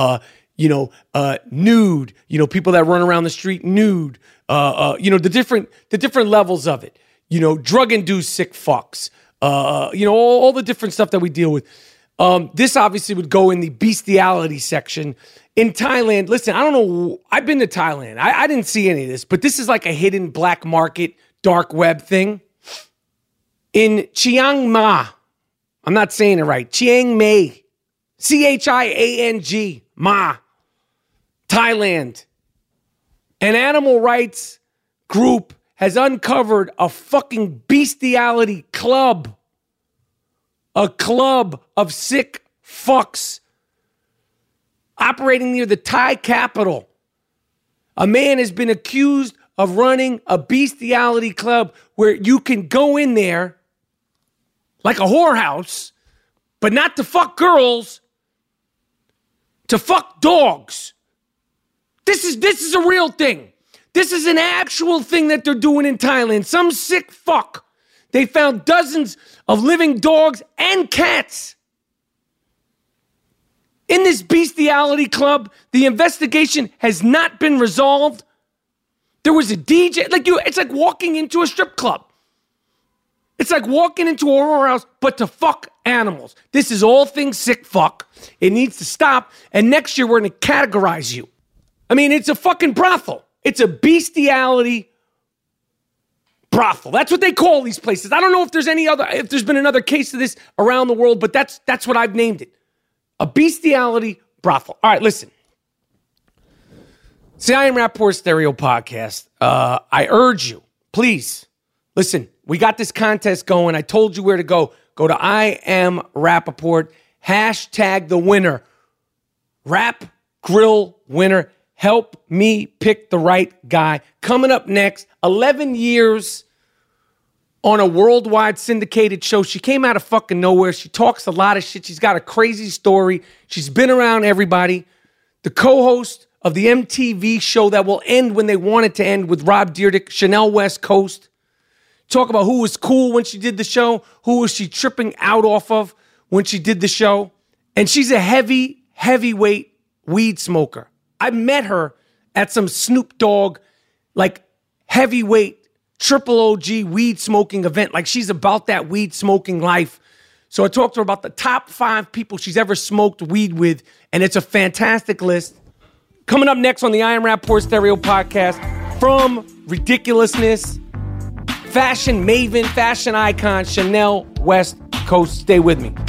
nude, people that run around the street nude, the different levels of it, drug-induced sick fucks, all the different stuff that we deal with. This obviously would go in the bestiality section. In Thailand, listen, I don't know. I've been to Thailand. I didn't see any of this, but this is like a hidden black market, dark web thing. In Chiang Mai, I'm not saying it right, Chiang Mai, Chiang, Ma, Thailand, an animal rights group has uncovered a fucking bestiality club. A club of sick fucks operating near the Thai capital. A man has been accused of running a bestiality club where you can go in there like a whorehouse, but not to fuck girls, to fuck dogs. This is a real thing. This is an actual thing that they're doing in Thailand. Some sick fuck. They found dozens of living dogs and cats in this bestiality club. The investigation has not been resolved. There was a DJ, it's like walking into a strip club. It's like walking into a whorehouse, but to fuck animals. This is all things sick fuck. It needs to stop. And next year, we're going to categorize you. I mean, it's a fucking brothel. It's a bestiality brothel. That's what they call these places. I don't know if there's been another case of this around the world, but that's what I've named it. A bestiality brothel. All right, listen. See, I Am Rapaport Stereo Podcast. I urge you, please, listen, we got this contest going. I told you where to go. Go to I Am Rapaport, hashtag the winner. Rap Grill winner. Help me pick the right guy. Coming up next, 11 years on a worldwide syndicated show. She came out of fucking nowhere. She talks a lot of shit. She's got a crazy story. She's been around everybody. The co-host of the MTV show that will end when they want it to end with Rob Dyrdek, Chanel West Coast. Talk about who was cool when she did the show. Who was she tripping out off of when she did the show. And she's a heavyweight weed smoker. I met her at some Snoop Dogg, heavyweight, triple OG weed smoking event. She's about that weed smoking life. So I talked to her about the top 5 people she's ever smoked weed with, and it's a fantastic list. Coming up next on the I Am Rapaport Stereo Podcast, from ridiculousness, fashion maven, fashion icon, Chanel West Coast. Stay with me.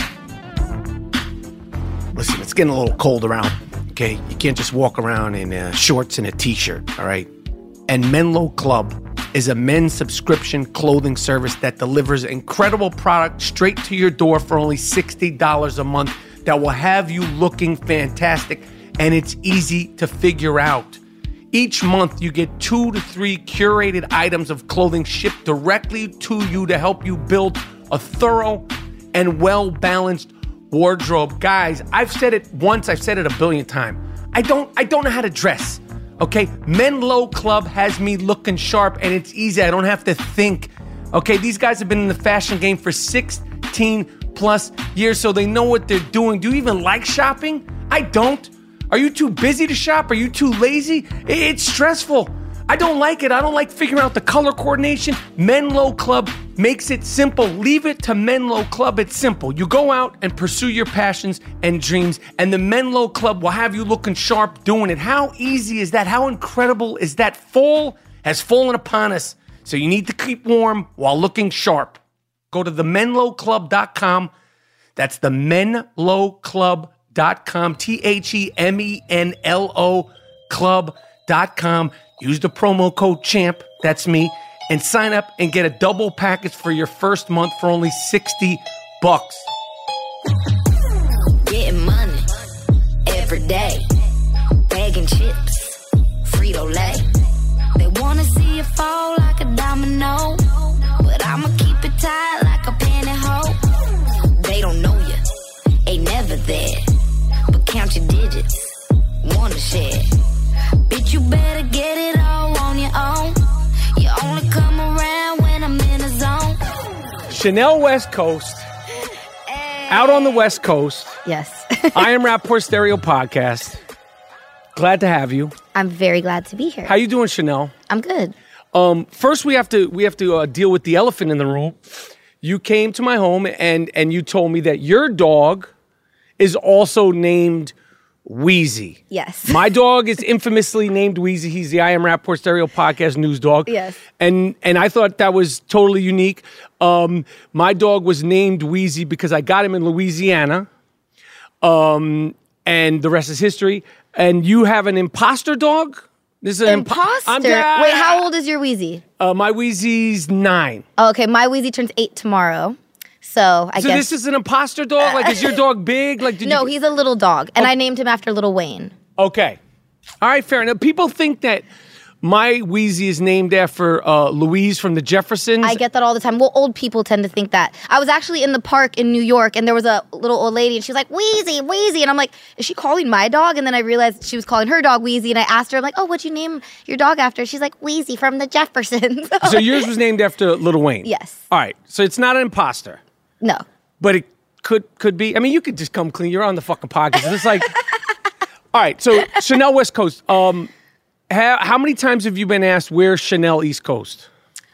Listen, it's getting a little cold around. Okay, you can't just walk around in shorts and a t-shirt, all right? And Menlo Club is a men's subscription clothing service that delivers incredible product straight to your door for only $60 a month that will have you looking fantastic, and it's easy to figure out. Each month, you get 2 to 3 curated items of clothing shipped directly to you to help you build a thorough and well-balanced wardrobe. Guys, I've said it once, I've said it a billion times. I don't know how to dress, okay? Menlo Club has me looking sharp, and it's easy. I don't have to think, okay? These guys have been in the fashion game for 16 plus years, so they know what they're doing. Do you even like shopping? I don't. Are you too busy to shop? Are you too lazy? It's stressful. I don't like it. I don't like figuring out the color coordination. Menlo Club makes it simple. Leave it to Menlo Club. It's simple. You go out and pursue your passions and dreams, and the Menlo Club will have you looking sharp doing it. How easy is that? How incredible is that? Fall has fallen upon us, so you need to keep warm while looking sharp. Go to themenloclub.com. That's themenloclub.com. TheMenlo club.com. Use the promo code CHAMP. That's me. And sign up and get a double package for your first month for only $60. Getting money every day. Bagging chips. Frito-Lay. They wanna see you fall like a domino. But I'ma keep it tight like a pantyhose. They don't know you. Ain't never there. But count your digits. Wanna share. Bitch, you better get it all on your own. You only come around when I'm in a zone. Chanel West Coast. Out on the West Coast. Yes. I Am Rapport Stereo Podcast. Glad to have you. I'm very glad to be here. How you doing, Chanel? I'm good. First, we have to deal with the elephant in the room. You came to my home and you told me that your dog is also named Wheezy. Yes. My dog is infamously named Wheezy. He's the I Am Rapport Stereo Podcast news dog. Yes. And I thought that was totally unique. My dog was named Wheezy because I got him in Louisiana. And the rest is history. And you have an imposter dog? This is an Imposter? Wait, how old is your Wheezy? My Wheezy's 9. Oh, okay, my Wheezy turns 8 tomorrow. So I guess. So this is an imposter dog? Like, is your dog big? Like, No, he's a little dog. And I named him after Lil Wayne. Okay. All right, fair enough. People think that my Wheezy is named after Louise from the Jeffersons. I get that all the time. Well, old people tend to think that. I was actually in the park in New York, and there was a little old lady, and she's like, Wheezy, Wheezy. And I'm like, is she calling my dog? And then I realized she was calling her dog Wheezy, and I asked her, I'm like, oh, what'd you name your dog after? She's like, Wheezy from the Jeffersons. So yours was named after Lil Wayne? Yes. All right. So it's not an imposter. No. But it could be. I mean, you could just come clean. You're on the fucking podcast. It's like, all right. So Chanel West Coast. How many times have you been asked where's Chanel East Coast?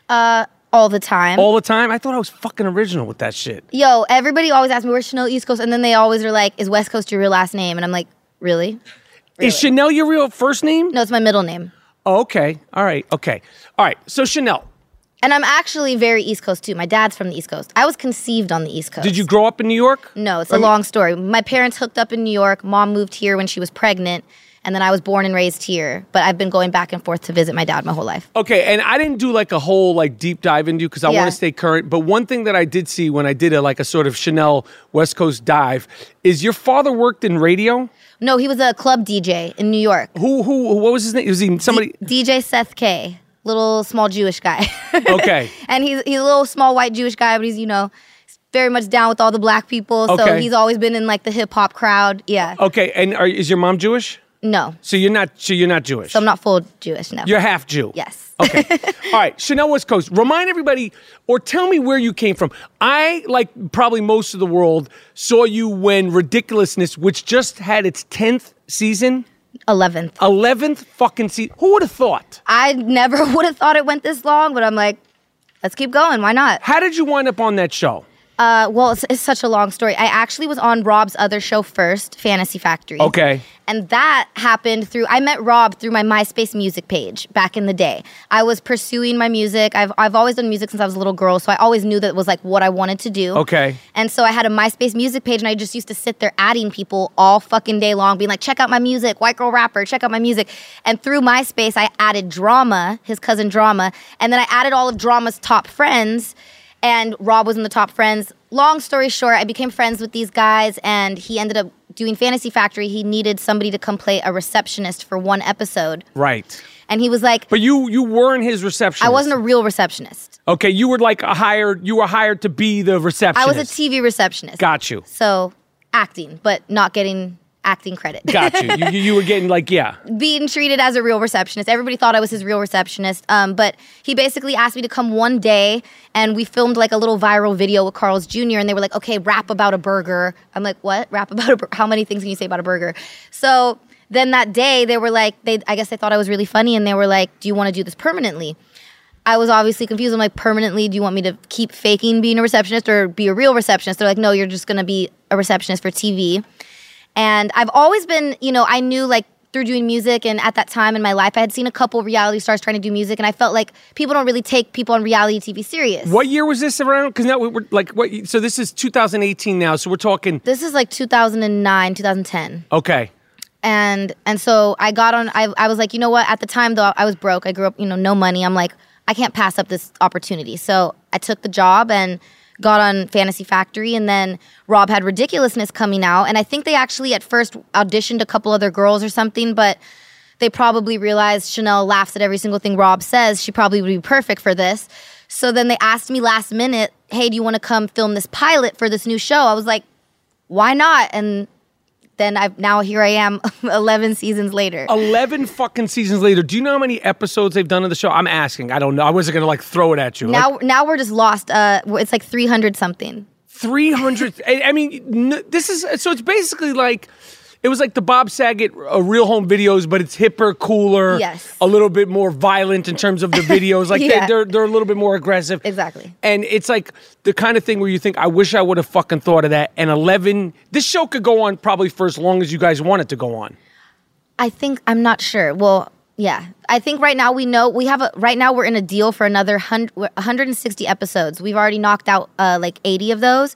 All the time. All the time? I thought I was fucking original with that shit. Yo, everybody always asks me, where's Chanel East Coast? And then they always are like, is West Coast your real last name? And I'm like, really? Is Chanel your real first name? No, it's my middle name. Oh, okay. All right. Okay. All right. So Chanel. And I'm actually very East Coast, too. My dad's from the East Coast. I was conceived on the East Coast. Did you grow up in New York? No, it's a long story. My parents hooked up in New York. Mom moved here when she was pregnant. And then I was born and raised here. But I've been going back and forth to visit my dad my whole life. Okay, and I didn't do like a whole like deep dive into you because I want to stay current. But one thing that I did see when I did a sort of Chanel West Coast dive is your father worked in radio? No, he was a club DJ in New York. What was his name? Was he somebody? DJ Seth K. Little small Jewish guy. Okay. And he's a little small white Jewish guy, but he's, very much down with all the black people. So he's always been in like the hip hop crowd. Yeah. Okay, and is your mom Jewish? No. So you're not Jewish? So I'm not full Jewish, no. You're half Jew? Yes. Okay. All right, Chanel West Coast. Remind everybody, or tell me where you came from. I, like probably most of the world, saw you when Ridiculousness, which just had its 10th season. 11th. 11th fucking season. Who would have thought? I never would have thought it went this long, but I'm like, let's keep going. Why not? How did you wind up on that show? Well, it's such a long story. I actually was on Rob's other show first, Fantasy Factory. Okay. And that happened I met Rob through my MySpace music page back in the day. I was pursuing my music. I've always done music since I was a little girl, so I always knew that was like what I wanted to do. Okay. And so I had a MySpace music page, and I just used to sit there adding people all fucking day long, being like, check out my music, white girl rapper, check out my music. And through MySpace, I added Drama, his cousin Drama, and then I added all of Drama's top friends, and Rob was in the top friends. Long story short, I became friends with these guys, and he ended up doing Fantasy Factory. He needed somebody to come play a receptionist for one episode. Right. And he was like... But you weren't his receptionist. I wasn't a real receptionist. Okay, you were like you were hired to be the receptionist. I was a TV receptionist. Got you. So, acting, but not getting acting credit. Got you. You were getting being treated as a real receptionist. Everybody thought I was his real receptionist. But he basically asked me to come one day, and we filmed like a little viral video with Carl's Jr. And they were like, okay, rap about a burger. I'm like, what? Rap about a burger? How many things can you say about a burger? So then that day they were like, I guess they thought I was really funny, and they were like, do you want to do this permanently? I was obviously confused. I'm like, permanently, do you want me to keep faking being a receptionist or be a real receptionist? They're like, no, you're just going to be a receptionist for TV. And I've always been, I knew like through doing music, and at that time in my life, I had seen a couple reality stars trying to do music, and I felt like people don't really take people on reality TV serious. What year was this around? Because now we're like, what? So this is 2018 now. So we're talking. This is like 2009, 2010. Okay. And so I got on. I was like, you know what? At the time, though, I was broke. I grew up, no money. I'm like, I can't pass up this opportunity. So I took the job and got on Fantasy Factory, and then Rob had Ridiculousness coming out, and I think they actually at first auditioned a couple other girls or something, but they probably realized Chanel laughs at every single thing Rob says. She probably would be perfect for this. So then they asked me last minute, hey, do you want to come film this pilot for this new show? I was like, why not? And then now here I am 11 seasons later. 11 fucking seasons later. Do you know how many episodes they've done of the show? I'm asking. I don't know. I wasn't going to like throw it at you. Now we're just lost. It's like 300 something. 300. I mean, this is, so it's basically like, it was like the Bob Saget Real Home Videos, but it's hipper, cooler, yes, a little bit more violent in terms of the videos. Like yeah. they're a little bit more aggressive. Exactly. And it's like the kind of thing where you think, I wish I would have fucking thought of that. And 11, this show could go on probably for as long as you guys want it to go on. I'm not sure. Well, yeah. I think right now right now we're in a deal for another 160 episodes. We've already knocked out like 80 of those.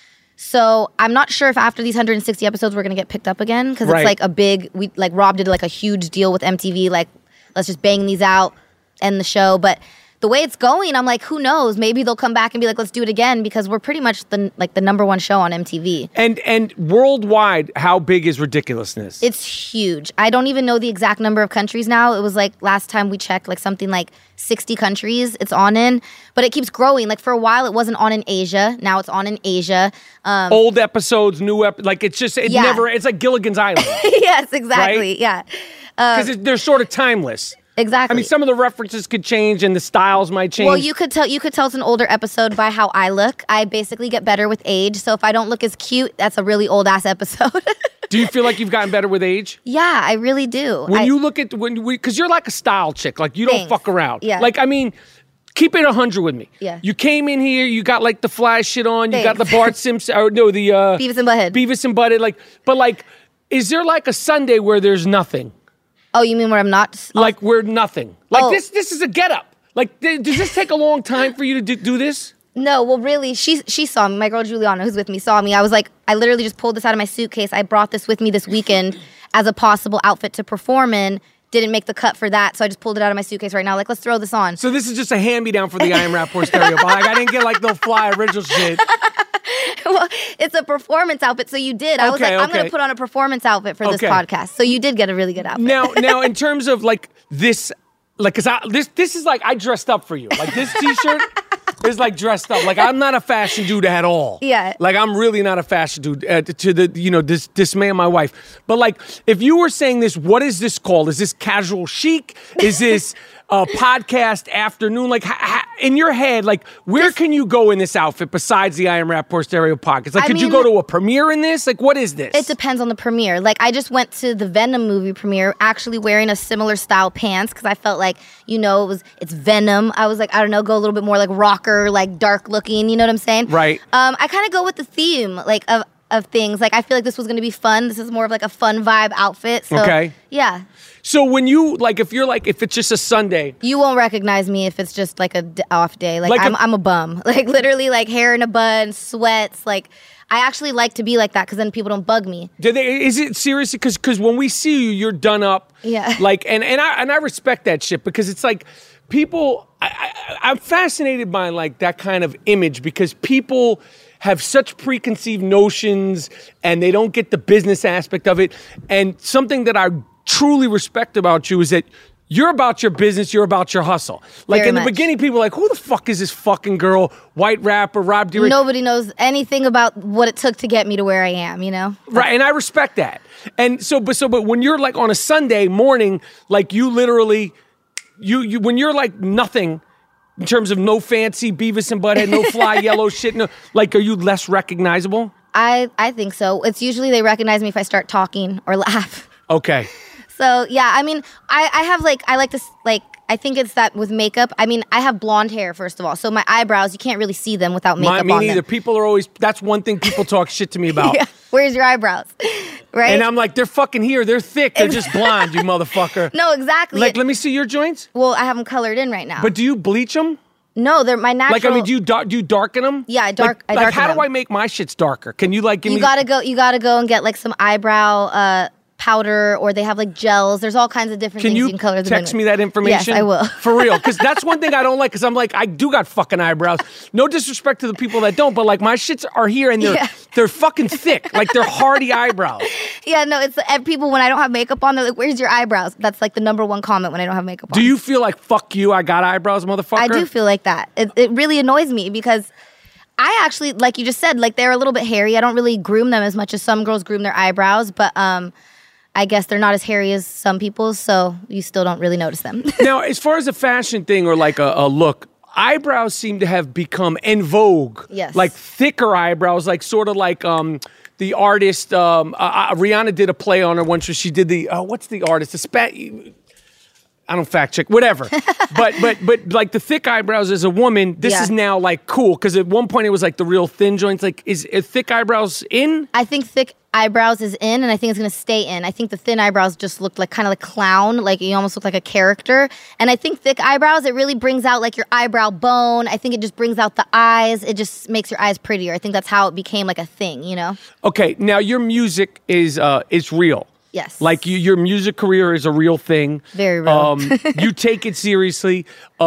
So I'm not sure if after these 160 episodes we're going to get picked up again, because it's like Rob did like a huge deal with MTV, like let's just bang these out, end the show. But the way it's going, I'm like, who knows? Maybe they'll come back and be like, let's do it again, because we're pretty much the number one show on MTV. And worldwide, how big is Ridiculousness? It's huge. I don't even know the exact number of countries now. It was like last time we checked, like something like 60 countries it's on in, but it keeps growing. Like for a while, it wasn't on in Asia. Now it's on in Asia. Old episodes, new like it's just never. It's like Gilligan's Island. Yes, exactly. Right? Yeah, because they're sort of timeless. Exactly. I mean, some of the references could change and the styles might change. Well, you could tell it's an older episode by how I look. I basically get better with age. So if I don't look as cute, that's a really old ass episode. Do you feel like you've gotten better with age? Yeah, I really do. When you look at because you're like a style chick, like you don't fuck around. Yeah. Like I mean, keep it 100 with me. Yeah. You came in here, you got like the fly shit on, you got Thanks. the Bart Simpson, or no, the Beavis and Butthead. Beavis and Butthead, but is there like a Sunday where there's nothing? Oh, you mean where I'm not? Like we're nothing. Like this is a getup. Like does this take a long time for you to do this? No, well, really, she saw me. My girl Juliana, who's with me, saw me. I was like, I literally just pulled this out of my suitcase. I brought this with me this weekend as a possible outfit to perform in. Didn't make the cut for that, so I just pulled it out of my suitcase right now. Like, let's throw this on. So this is just a hand-me-down for the I Am Rapport stereo. Like, I didn't get like no fly original shit. Well, it's a performance outfit, so you did. I was like, I'm going to put on a performance outfit for this podcast. So you did get a really good outfit. Now, in terms of like this, like, cause this is like I dressed up for you. Like this T-shirt is like dressed up. Like I'm not a fashion dude at all. Yeah. Like I'm really not a fashion dude. To the dismay of my wife. But like, if you were saying this, what is this called? Is this casual chic? Is this podcast afternoon? Like in your head, like where can you go in this outfit besides the I Am Rapport stereo podcast? Like, could you go to a premiere in this? Like, what is this? It depends on the premiere. Like, I just went to the Venom movie premiere, actually wearing a similar style pants because I felt like, it's Venom. I was like, I don't know, go a little bit more like rocker, like dark looking. You know what I'm saying? Right. I kind of go with the theme, like of things. Like, I feel like this was going to be fun. This is more of like a fun vibe outfit. So, okay. Yeah. So when you if it's just a Sunday, you won't recognize me if it's just like a off day. Like I'm a bum. Like literally, like hair in a bun, sweats. Like I actually like to be like that because then people don't bug me. Is it seriously? Because when we see you, you're done up. Yeah. Like and I respect that shit because it's like people. I'm fascinated by like that kind of image because people have such preconceived notions and they don't get the business aspect of it. And something that I truly respect about you is that you're about your business, you're about your hustle. Like Very in the much. beginning, people were like, who the fuck is this fucking girl? White rapper, Rob D. Nobody knows anything about what it took to get me to where I am, Right, and I respect that. And but when you're like on a Sunday morning, like you literally, you when you're like nothing, in terms of no fancy Beavis and Butthead, no fly yellow shit, no, like are you less recognizable? I think so. It's usually they recognize me if I start talking or laugh. Okay. So, yeah, I mean, I have, I like this, I think it's that with makeup. I mean, I have blonde hair, first of all. So my eyebrows, you can't really see them without makeup on them. Me neither. People are always, that's one thing people talk shit to me about. Yeah. Where's your eyebrows? Right? And I'm like, they're fucking here. They're thick. They're just blonde, you motherfucker. No, exactly. Like, let me see your joints. Well, I have them colored in right now. But do you bleach them? No, they're my natural. Like, I mean, do you darken them? Yeah, I darken how them. do I make my shits darker? Can you like give me? You gotta go and get like some eyebrow powder, or they have like gels. There's all kinds of different things you can color them in. Can you text me that information? Yes, I will. For real, because that's one thing I don't like. Because I'm like, I do got fucking eyebrows. No disrespect to the people that don't, but like my shits are here and they're fucking thick. Like they're hardy eyebrows. Yeah, no, it's people when I don't have makeup on, they're like, "Where's your eyebrows?" That's like the number one comment when I don't have makeup on. Do you feel like fuck you? I got eyebrows, motherfucker. I do feel like that. It really annoys me because I actually, like you just said, like they're a little bit hairy. I don't really groom them as much as some girls groom their eyebrows, but I guess they're not as hairy as some people's, so you still don't really notice them. Now, as far as a fashion thing or like a look, eyebrows seem to have become en vogue. Yes. Like thicker eyebrows, like sort of like the artist, Rihanna did a play on her once where she did the, what's the artist? I don't fact check, whatever. but like the thick eyebrows as a woman, this is now like cool. Because at one point it was like the real thin joints. Like, is thick eyebrows in? I think thick eyebrows is in, and I think it's going to stay in. I think the thin eyebrows just look like kind of like clown, like you almost look like a character. And I think thick eyebrows, it really brings out like your eyebrow bone. I think it just brings out the eyes. It just makes your eyes prettier. I think that's how it became like a thing, you know? Okay, now your music is real. Yes. Like your music career is a real thing. Very real. You take it seriously.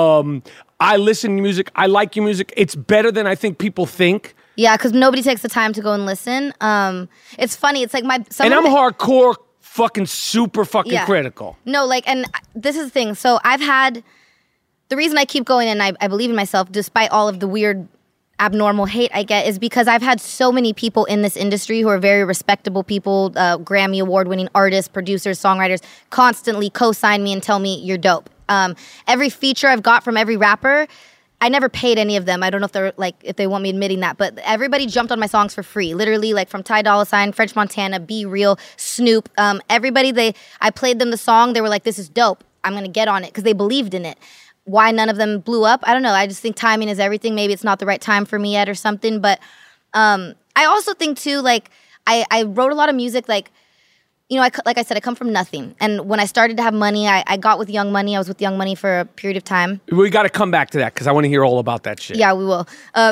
I listen to music. I like your music. It's better than I think people think. Yeah, because nobody takes the time to go and listen. It's funny. It's like I'm hardcore, fucking super fucking critical. No, like, and this is the thing. So I've had the reason I keep going and I believe in myself, despite all of the weird, abnormal hate I get, is because I've had so many people in this industry who are very respectable people, Grammy award-winning artists, producers, songwriters, constantly co-sign me and tell me you're dope. Every feature I've got from every rapper, I never paid any of them. I don't know if they're like if they want me admitting that, but everybody jumped on my songs for free. Literally, like from Ty Dolla $ign, French Montana, Be Real, Snoop. Everybody I played them the song. They were like, "This is dope. I'm gonna get on it," because they believed in it. Why none of them blew up? I don't know. I just think timing is everything. Maybe it's not the right time for me yet or something. But I also think too, like I wrote a lot of music, like. You know, like I said, I come from nothing. And when I started to have money, I got with Young Money. I was with Young Money for a period of time. We got to come back to that because I want to hear all about that shit. Yeah, we will.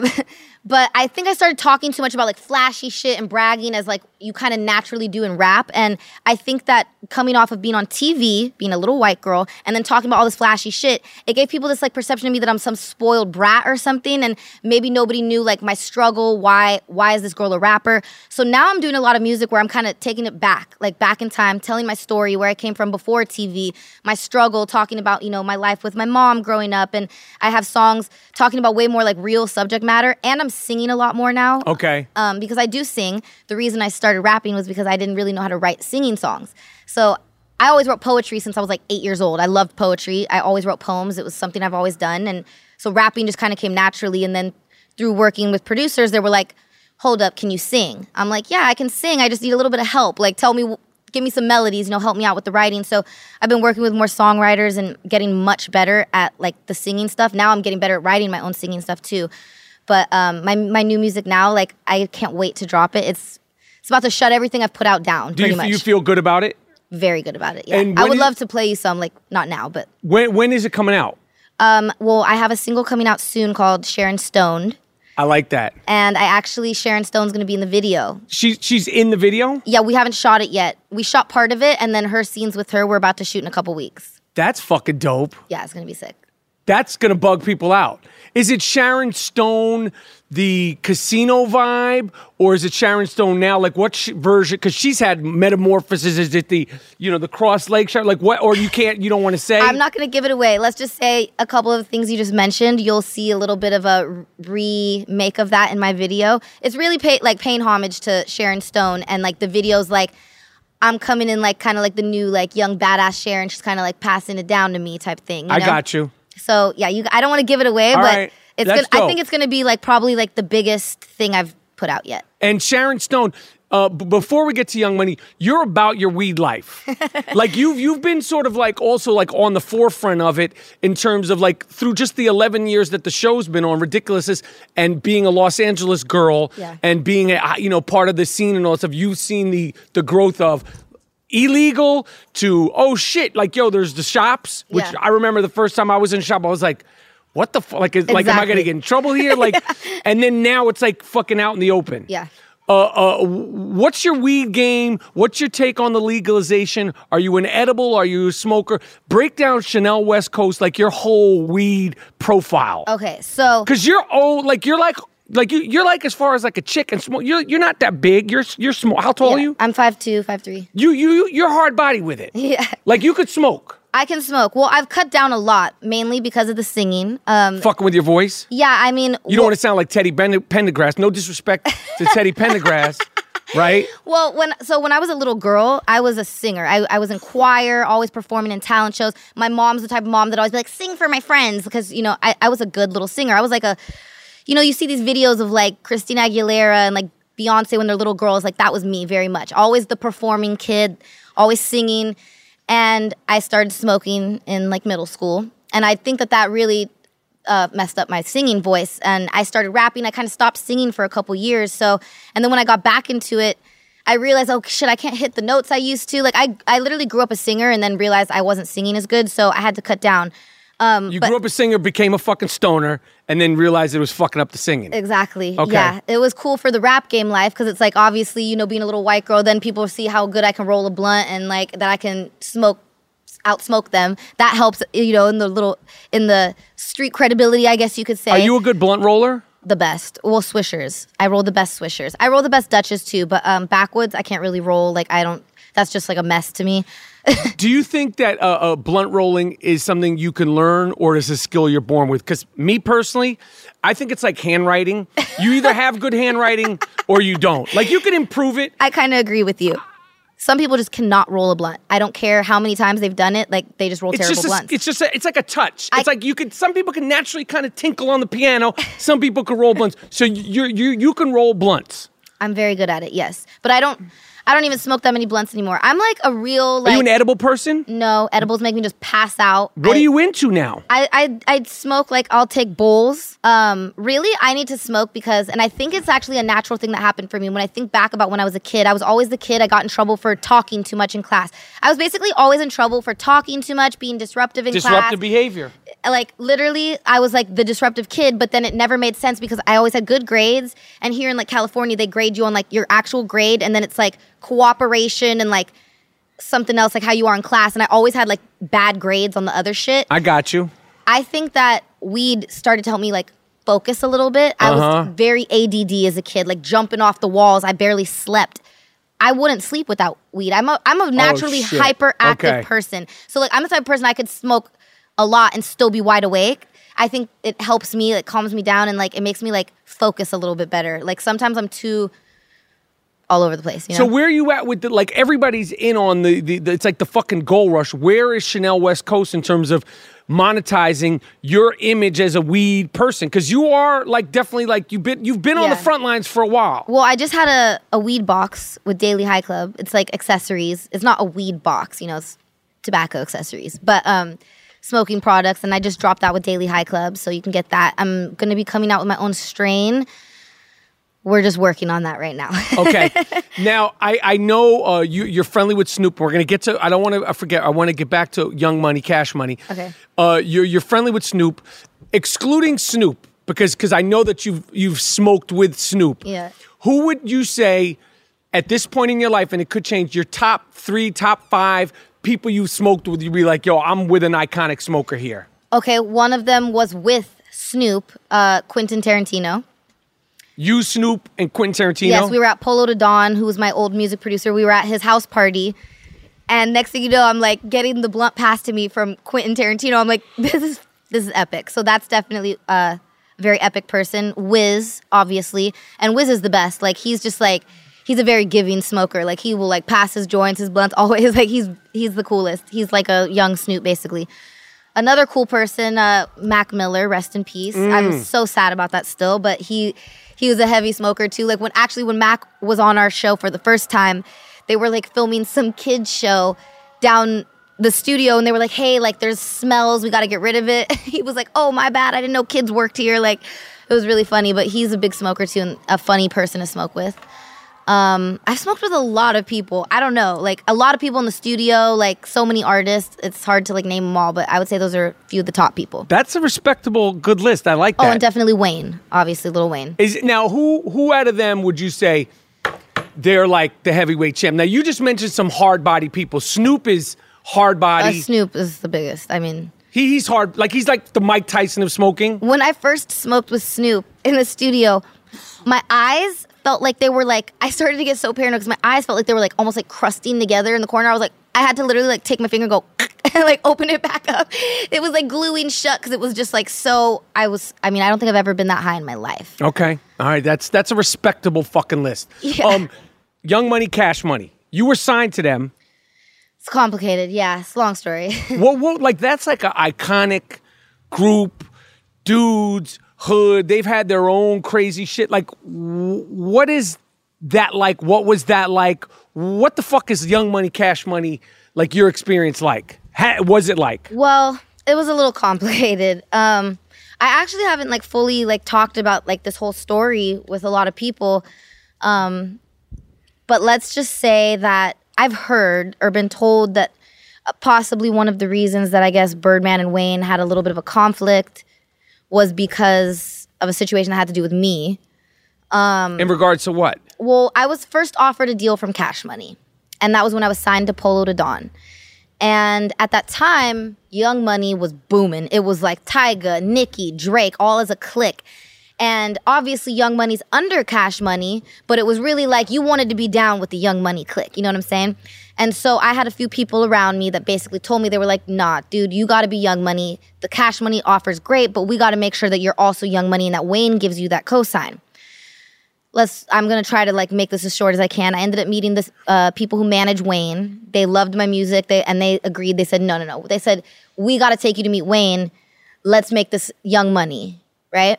But I think I started talking too much about like flashy shit and bragging as like you kind of naturally do in rap. And I think that coming off of being on TV, being a little white girl, and then talking about all this flashy shit, it gave people this like perception of me that I'm some spoiled brat or something. And maybe nobody knew like my struggle. Why is this girl a rapper? So now I'm doing a lot of music where I'm kind of taking it back, like back in time, telling my story, where I came from before TV, my struggle, talking about, you know, my life with my mom growing up. And I have songs talking about way more like real subject matter. And I'm singing a lot more now. Okay. Because I do sing. The reason I started rapping was because I didn't really know how to write singing songs. So I always wrote poetry since I was like 8 years old. I loved poetry. I always wrote poems. It was something I've always done. And so rapping just kind of came naturally. And then through working with producers, they were like, "Hold up, can you sing?" I'm like, "Yeah, I can sing. I just need a little bit of help. Like, give me some melodies, you know, help me out with the writing." So I've been working with more songwriters and getting much better at like the singing stuff. Now I'm getting better at writing my own singing stuff too. But my new music now, like I can't wait to drop it. It's about to shut everything I've put out down. Do you feel good about it? Very good about it. Yeah, and I would love to play you some, like not now, but when is it coming out? Well, I have a single coming out soon called Sharon Stoned. I like that. And Sharon Stone's going to be in the video. She's in the video? Yeah, we haven't shot it yet. We shot part of it, and then her scenes with her, we're about to shoot in a couple weeks. That's fucking dope. Yeah, it's going to be sick. That's going to bug people out. Is it Sharon Stone, the Casino vibe, or is it Sharon Stone now? Like what version? Because she's had metamorphoses. Is it the Cross Lake Sharon? Like what? Or you don't want to say? I'm not going to give it away. Let's just say a couple of the things you just mentioned. You'll see a little bit of a remake of that in my video. It's really paying homage to Sharon Stone, and like the video's like I'm coming in like kind of like the new like young badass Sharon. She's kind of like passing it down to me type thing. I got you. So yeah, I don't want to give it away, all but right. It's good. I think it's going to be like probably like the biggest thing I've put out yet. And Sharon Stone, before we get to Young Money, you're about your weed life. Like you've been sort of like also like on the forefront of it in terms of like through just the 11 years that the show's been on, Ridiculousness, and being a Los Angeles girl and being a, part of the scene and all that stuff. You've seen the growth of illegal to, oh shit, like, yo, there's the shops, which I remember the first time I was in a shop, I was like, what the fuck? Like, am I going to get in trouble here? Like, and then now it's like fucking out in the open. Yeah. What's your weed game? What's your take on the legalization? Are you an edible? Are you a smoker? Break down Chanel West Coast, like your whole weed profile. Okay, so. Because you're old, like, you're like as far as like a chick and small. You're not that big. You're small. How tall are you? I'm 5'2", 5'3". You're hard body with it. Yeah. Like you could smoke. I can smoke. Well, I've cut down a lot, mainly because of the singing. Fucking with your voice? Yeah, I mean... You don't want to sound like Teddy Pendergrass. No disrespect to Teddy Pendergrass, right? Well, when I was a little girl, I was a singer. I was in choir, always performing in talent shows. My mom's the type of mom that always be like, sing for my friends. Because, I was a good little singer. I was like a... you see these videos of like Christina Aguilera and like Beyonce when they're little girls. Like that was me very much. Always the performing kid, always singing. And I started smoking in like middle school. And I think that really messed up my singing voice. And I started rapping. I kind of stopped singing for a couple years. And then when I got back into it, I realized, oh shit, I can't hit the notes I used to. Like I literally grew up a singer and then realized I wasn't singing as good. So I had to cut down. You grew up a singer, became a fucking stoner, and then realized it was fucking up the singing. Exactly. Okay. Yeah. It was cool for the rap game life because it's like obviously, being a little white girl, then people see how good I can roll a blunt and like that I can outsmoke them. That helps, in the street credibility, I guess you could say. Are you a good blunt roller? The best. Well, swishers. I roll the best swishers. I roll the best Dutches too, but backwoods, I can't really roll. Like that's just like a mess to me. Do you think that blunt rolling is something you can learn or is a skill you're born with? Because me personally, I think it's like handwriting. You either have good handwriting or you don't. Like you can improve it. I kind of agree with you. Some people just cannot roll a blunt. I don't care how many times they've done it. Like they just roll terrible blunts. It's like a touch. It's like some people can naturally kind of tinkle on the piano. Some people can roll blunts. So you can roll blunts. I'm very good at it. Yes, but I don't even smoke that many blunts anymore. I'm like a real Are you an edible person? No, edibles make me just pass out. What are you into now? I'd smoke I'll take bowls. Really, I need to smoke because, and I think it's actually a natural thing that happened for me. When I think back about when I was a kid, I was always the kid. I got in trouble for talking too much in class. I was basically always in trouble for talking too much, being disruptive in class. Disruptive behavior. Like literally, I was like the disruptive kid, but then it never made sense because I always had good grades. And here in like California, they grade you on like your actual grade, and then it's like cooperation and like something else, like how you are in class. And I always had like bad grades on the other shit. I got you. I think that weed started to help me like focus a little bit. I was very ADD as a kid, like jumping off the walls. I barely slept. I wouldn't sleep without weed. I'm a naturally hyperactive person. So like I'm the type of person I could smoke a lot and still be wide awake. I think it helps me, it calms me down, and like it makes me like focus a little bit better. Like sometimes I'm too all over the place. So where are you at with like everybody's in on the it's like the fucking gold rush. Where is Chanel West Coast in terms of monetizing your image as a weed person? Because you are like definitely like you've been on the front lines for a while. Well, I just had a weed box with Daily High Club. It's like accessories. It's not a weed box, it's tobacco accessories, but smoking products, and I just dropped that with Daily High Club, so you can get that. I'm going to be coming out with my own strain. We're just working on that right now. Okay. Now, I know you're friendly with Snoop. We're going to get to, I don't want to forget, I want to get back to Young Money, Cash Money. Okay. You're friendly with Snoop. Excluding Snoop, because I know that you've smoked with Snoop. Yeah. Who would you say, at this point in your life, and it could change, your top 3, top 5 people you smoked with, you'd be like, yo, I'm with an iconic smoker here? Okay, one of them was with Snoop, Quentin Tarantino. You, Snoop, and Quentin Tarantino? Yes, we were at Polo to Dawn, who was my old music producer. We were at his house party. And next thing you know, I'm like getting the blunt passed to me from Quentin Tarantino. I'm like, this is epic. So that's definitely a very epic person. Wiz, obviously. And Wiz is the best. Like, he's just like, he's a very giving smoker. Like, he will like pass his joints, his blunts, always. Like, he's the coolest. He's like a young Snoop, basically. Another cool person, Mac Miller, rest in peace. I'm so sad about that still, but he was a heavy smoker too. Like when Mac was on our show for the first time, they were like filming some kids show down the studio, and they were like, hey, like there's smells, we got to get rid of it. He was like, oh, my bad, I didn't know kids worked here. Like, it was really funny, but he's a big smoker too and a funny person to smoke with. I've smoked with a lot of people. I don't know, like a lot of people in the studio, like so many artists. It's hard to like name them all, but I would say those are a few of the top people. That's a respectable, good list. I like that. Oh, and definitely Wayne, obviously, Lil Wayne. Now, who out of them would you say they're like the heavyweight champ? Now, you just mentioned some hard body people. Snoop is hard body. Snoop is the biggest. I mean, he's hard. Like he's like the Mike Tyson of smoking. When I first smoked with Snoop in the studio, my eyes felt like they were like, I started to get so paranoid because my eyes felt like they were like almost like crusting together in the corner. I was like, I had to literally like take my finger and go and like open it back up. It was like gluing shut because it was just like so. I don't think I've ever been that high in my life. Okay, all right, that's a respectable fucking list. Yeah. Young Money, Cash Money. You were signed to them. It's complicated. Yeah, it's a long story. What like that's like an iconic group, dudes. Hood, they've had their own crazy shit. Like, what is that like? What was that like? What the fuck is Young Money, Cash Money, like your experience like? Was it like? Well, it was a little complicated. I actually haven't like fully like talked about like this whole story with a lot of people. But let's just say that I've heard or been told that possibly one of the reasons that I guess Birdman and Wayne had a little bit of a conflict was because of a situation that had to do with me. In regards to what? Well, I was first offered a deal from Cash Money, and that was when I was signed to Polo to Dawn. And at that time, Young Money was booming. It was like Tyga, Nicki, Drake, all as a clique. And obviously Young Money's under Cash Money, but it was really like you wanted to be down with the Young Money clique. You know what I'm saying? And so I had a few people around me that basically told me, they were like, nah, dude, you got to be Young Money. The Cash Money offer's great, but we got to make sure that you're also Young Money and that Wayne gives you that cosign. I'm going to try to like make this as short as I can. I ended up meeting this people who manage Wayne. They loved my music. They agreed. They said, no. They said, we got to take you to meet Wayne. Let's make this Young Money, right?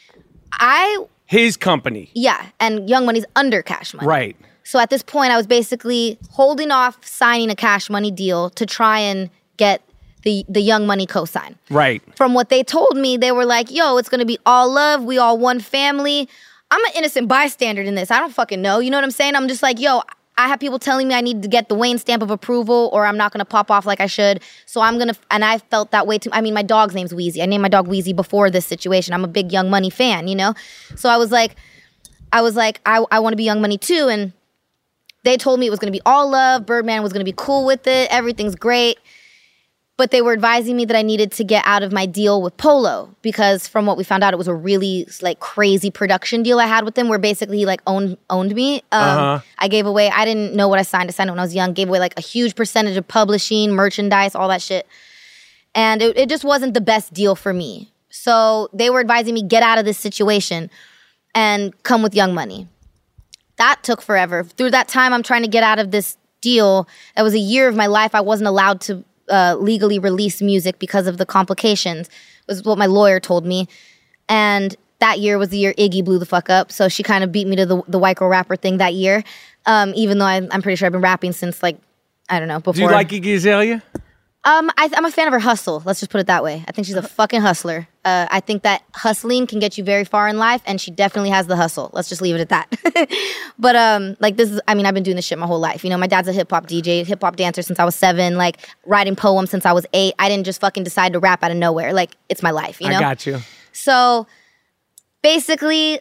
His company. Yeah, and Young Money's under Cash Money. Right. So at this point, I was basically holding off signing a Cash Money deal to try and get the Young Money cosign. Right. From what they told me, they were like, yo, it's going to be all love. We all one family. I'm an innocent bystander in this. I don't fucking know. You know what I'm saying? I'm just like, yo, I have people telling me I need to get the Wayne stamp of approval or I'm not going to pop off like I should. So and I felt that way too. I mean, my dog's name's Wheezy. I named my dog Wheezy before this situation. I'm a big Young Money fan, you know? So I was like, I want to be Young Money too. And they told me it was going to be all love. Birdman was going to be cool with it. Everything's great. But they were advising me that I needed to get out of my deal with Polo because from what we found out, it was a really like crazy production deal I had with them where basically he like owned me. I gave away, I didn't know what I signed. I signed it when I was young. Gave away like a huge percentage of publishing, merchandise, all that shit. And it just wasn't the best deal for me. So they were advising me get out of this situation and come with Young Money. That took forever. Through that time, I'm trying to get out of this deal. It was a year of my life I wasn't allowed to legally release music because of the complications, was what my lawyer told me. And that year was the year Iggy blew the fuck up. So she kind of beat me to the white girl rapper thing that year. Even though I'm pretty sure I've been rapping since like, I don't know, before. Do you like Iggy Azalea? I'm a fan of her hustle. Let's just put it that way. I think she's a fucking hustler. I think that hustling can get you very far in life, and she definitely has the hustle. Let's just leave it at that. But like this is, I mean, I've been doing this shit my whole life. You know, my dad's a hip hop DJ, hip hop dancer since I was 7. Like writing poems since I was 8. I didn't just fucking decide to rap out of nowhere. Like it's my life. You know. I got you. So basically,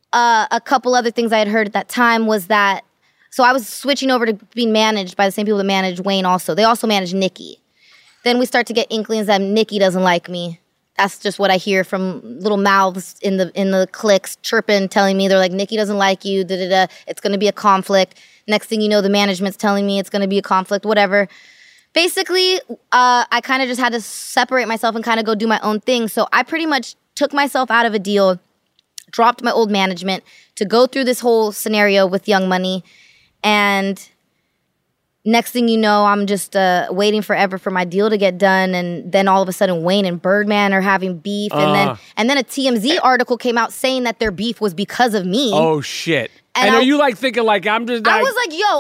a couple other things I had heard at that time was that. So I was switching over to being managed by the same people that manage Wayne. Also, they also manage Nicki. Then we start to get inklings that Nicki doesn't like me. That's just what I hear from little mouths in the cliques chirping, telling me they're like, Nicki doesn't like you, da-da-da. It's going to be a conflict. Next thing you know, the management's telling me it's going to be a conflict, whatever. Basically, I kind of just had to separate myself and kind of go do my own thing. So I pretty much took myself out of a deal, dropped my old management to go through this whole scenario with Young Money. And next thing you know, I'm just waiting forever for my deal to get done, and then all of a sudden Wayne and Birdman are having beef, and then a TMZ article came out saying that their beef was because of me. Oh shit! And And are I- you like thinking like I'm just? I was like, yo,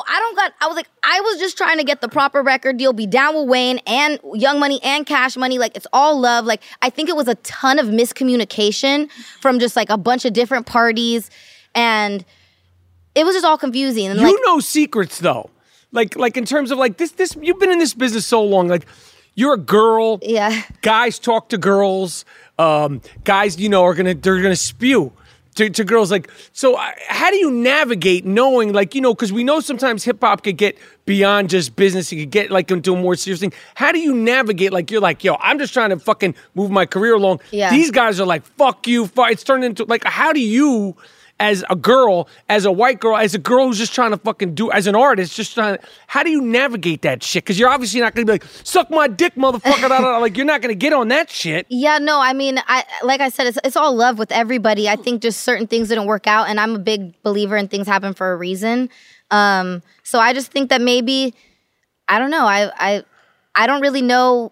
I was just trying to get the proper record deal, be down with Wayne and Young Money and Cash Money. Like, it's all love. Like, I think it was a ton of miscommunication from just like a bunch of different parties, and it was just all confusing. And you know secrets though, like in terms of like this. You've been in this business so long. Like, you're a girl. Yeah. Guys talk to girls. Guys, they're gonna spew. To girls, like, so how do you navigate knowing, like, because we know sometimes hip hop could get beyond just business, it could get like into a more serious thing. How do you navigate, like, you're like, yo, I'm just trying to fucking move my career along. Yeah. These guys are like, fuck you, it's turned into, like, how do you, as a girl, as a white girl, as a girl who's just trying to fucking do, as an artist, just trying to, how do you navigate that shit? Because you're obviously not going to be like, suck my dick, motherfucker. Like, you're not going to get on that shit. Yeah, no, I mean, like I said, it's all love with everybody. I think just certain things didn't work out, and I'm a big believer in things happen for a reason. So I just think that maybe, I don't know, I don't really know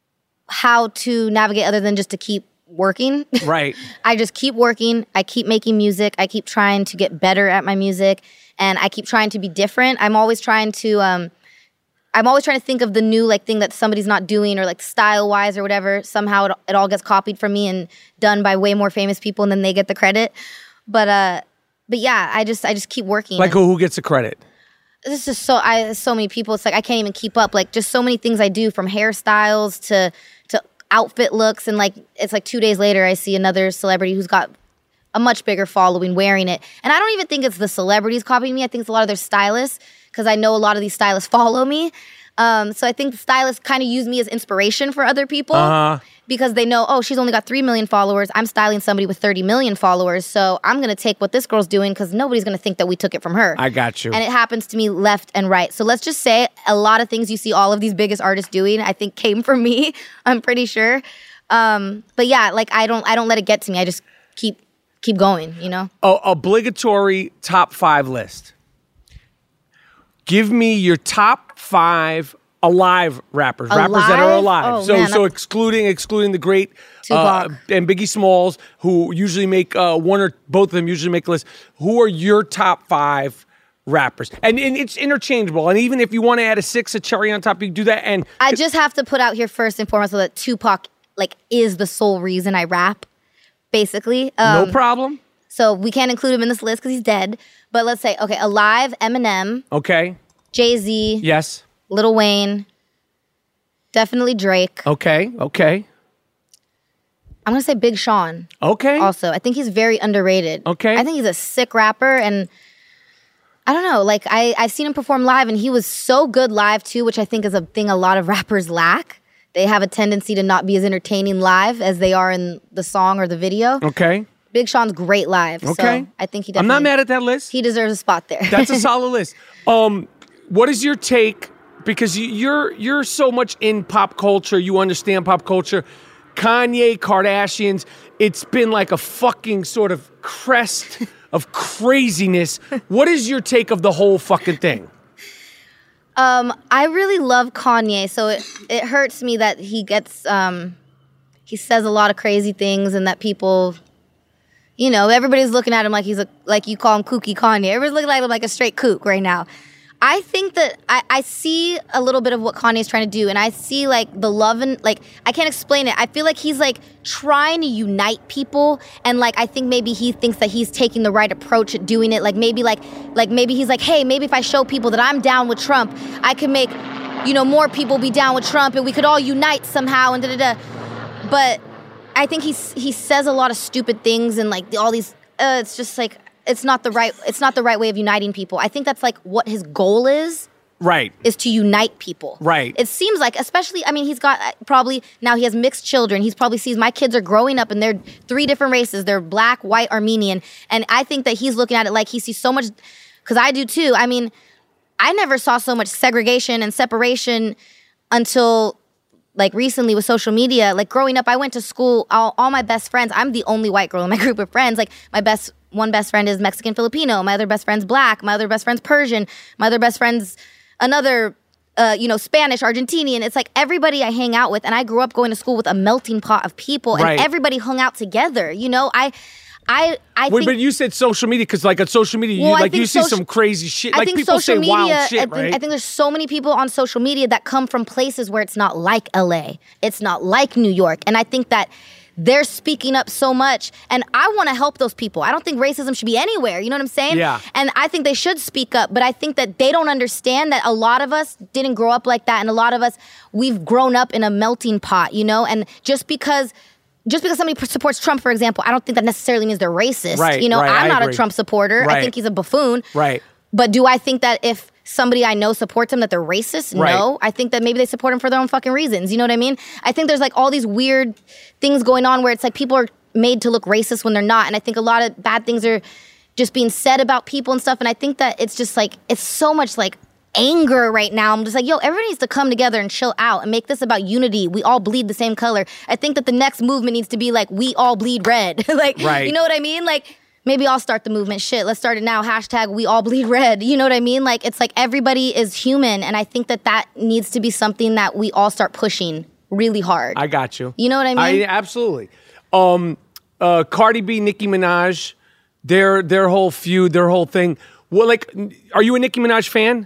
how to navigate other than just to keep working. Right. I just keep working. I keep making music. I keep trying to get better at my music, and I keep trying to be different. I'm always trying to think of the new like thing that somebody's not doing, or like style wise or whatever. Somehow it all gets copied from me and done by way more famous people, and then they get the credit. But yeah, I just keep working. Like, who gets the credit? This is so many people. It's like I can't even keep up. Like, just so many things I do, from hairstyles to outfit looks, and like it's like 2 days later I see another celebrity who's got a much bigger following wearing it, and I don't even think it's the celebrities copying me. I think it's a lot of their stylists, because I know a lot of these stylists follow me. So I think stylists kind of use me as inspiration for other people, because they know, oh, she's only got 3 million followers. I'm styling somebody with 30 million followers, so I'm going to take what this girl's doing, because nobody's going to think that we took it from her. I got you. And it happens to me left and right. So let's just say a lot of things you see all of these biggest artists doing, I think came from me, I'm pretty sure. But yeah, like I don't let it get to me. I just keep going, Obligatory top 5 list. Give me your top 5 alive rappers. Rappers that are alive. Oh, man, so excluding the great Tupac. and Biggie Smalls, who usually make one or both of them usually make a list. Who are your top 5 rappers? And it's interchangeable. And even if you want to add a 6, a cherry on top, you can do that. And I just have to put out here first and foremost that Tupac like is the sole reason I rap, basically. No problem. So we can't include him in this list because he's dead. But let's say, okay, alive, Eminem. Okay. Jay-Z. Yes. Lil Wayne. Definitely Drake. Okay. I'm going to say Big Sean. Okay. Also, I think he's very underrated. Okay. I think he's a sick rapper, and I don't know, like I've seen him perform live, and he was so good live too, which I think is a thing a lot of rappers lack. They have a tendency to not be as entertaining live as they are in the song or the video. Okay. Big Sean's great live. Okay. So I think he I'm definitely... not mad at that list. He deserves a spot there. That's a solid list. What is your take? Because you're so much in pop culture, you understand pop culture. Kanye, Kardashians, it's been like a fucking sort of crest of craziness. What is your take of the whole fucking thing? I really love Kanye, so it hurts me that he gets he says a lot of crazy things, and that people, everybody's looking at him like he's like you call him kooky Kanye. Everybody's looking at him like a straight kook right now. I think that I see a little bit of what Kanye's trying to do, and I see like the love and like I can't explain it. I feel like he's like trying to unite people, and like I think maybe he thinks that he's taking the right approach at doing it. Like maybe he's like, hey, maybe if I show people that I'm down with Trump, I can make more people be down with Trump, and we could all unite somehow and da-da-da. But I think he says a lot of stupid things, and like all these it's just like it's not the right way of uniting people. I think that's like what his goal is. Right. Is to unite people. Right. It seems like, especially, I mean, he's got probably, now he has mixed children. He's probably sees my kids are growing up and they're 3 different races. They're black, white, Armenian. And I think that he's looking at it like he sees so much, because I do too. I mean, I never saw so much segregation and separation until like recently with social media. Like growing up, I went to school, all my best friends, I'm the only white girl in my group of friends. Like one best friend is Mexican Filipino. My other best friend's black. My other best friend's Persian. My other best friend's another Spanish, Argentinian. It's like everybody I hang out with, and I grew up going to school with a melting pot of people, and everybody hung out together. I think, but you said social media because, like, on social media, you see some crazy shit. Like, people say wild shit, right? I think there's so many people on social media that come from places where it's not like LA, it's not like New York, and I think that they're speaking up so much, and I want to help those people. I don't think racism should be anywhere. You know what I'm saying? Yeah. And I think they should speak up, but I think that they don't understand that a lot of us didn't grow up like that, and a lot of us, we've grown up in a melting pot, and just because somebody supports Trump, for example, I don't think that necessarily means they're racist. Right, I'm not agree. a Trump supporter. Right. I think he's a buffoon. Right. But do I think that if somebody I know supports him that they're racist? Right. No. I think that maybe they support him for their own fucking reasons. You know what I mean? I think there's like all these weird things going on where it's like people are made to look racist when they're not. And I think a lot of bad things are just being said about people and stuff. And I think that it's just like, it's so much like anger right now. I'm just like, everybody needs to come together and chill out and make this about unity. We all bleed the same color. I think that the next movement needs to be like, we all bleed red. Right. You know what I mean? Like, maybe I'll start the movement. Shit, let's start it now. # we all bleed red. You know what I mean? Like, it's like everybody is human. And I think that needs to be something that we all start pushing really hard. I got you. You know what I mean? Absolutely. Cardi B, Nicki Minaj, their whole feud, their whole thing. Well, like, are you a Nicki Minaj fan?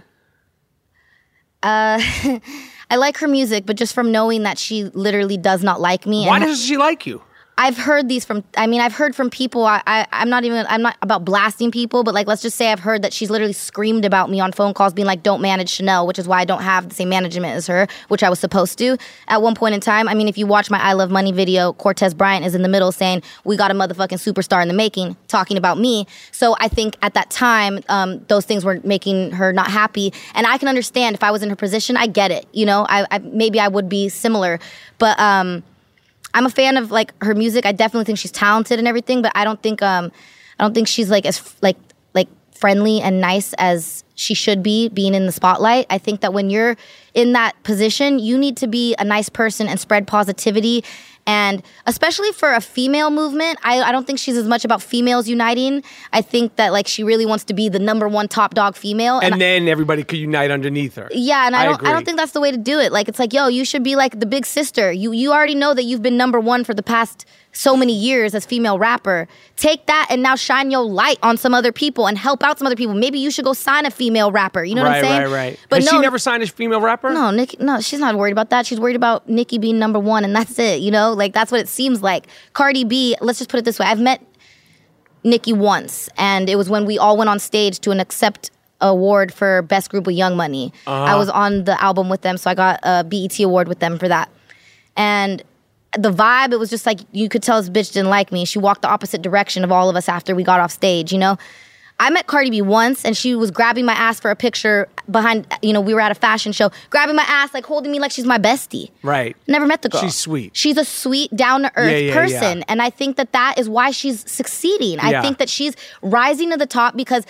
I like her music, but just from knowing that she literally does not like me. Why doesn't she like you? I've heard from people, I'm not about blasting people, but like, let's just say I've heard that she's literally screamed about me on phone calls being like, don't manage Chanel, which is why I don't have the same management as her, which I was supposed to at one point in time. I mean, if you watch my I Love Money video, Cortez Bryant is in the middle saying, we got a motherfucking superstar in the making, talking about me. So I think at that time, those things were making her not happy. And I can understand if I was in her position, I get it. Maybe I would be similar, but, I'm a fan of like her music. I definitely think she's talented and everything, but I don't think she's like as like friendly and nice as she should be being in the spotlight. I think that when you're in that position, you need to be a nice person and spread positivity. And especially for a female movement, I don't think she's as much about females uniting. I think that like she really wants to be the #1 top dog female. And then everybody could unite underneath her. Yeah, and I don't think that's the way to do it. Like, it's like, you should be like the big sister. You already know that you've been #1 for the past so many years as female rapper. Take that and now shine your light on some other people and help out some other people. Maybe you should go sign a female rapper. You know what I'm saying? Right. But Has she never signed a female rapper? No, she's not worried about that. She's worried about Nicki being #1 and that's it, Like, that's what it seems like. Cardi B, let's just put it this way. I've met Nicki once, and it was when we all went on stage to an Accept award for Best Group with Young Money. I was on the album with them, so I got a BET award with them for that. And the vibe, it was just like, you could tell this bitch didn't like me. She walked the opposite direction of all of us after we got off stage, I met Cardi B once, and she was grabbing my ass for a picture behind, we were at a fashion show, grabbing my ass, like holding me like she's my bestie. Right. Never met the girl. She's sweet. She's a sweet, down-to-earth person. Yeah. And I think that is why she's succeeding. I think that she's rising to the top because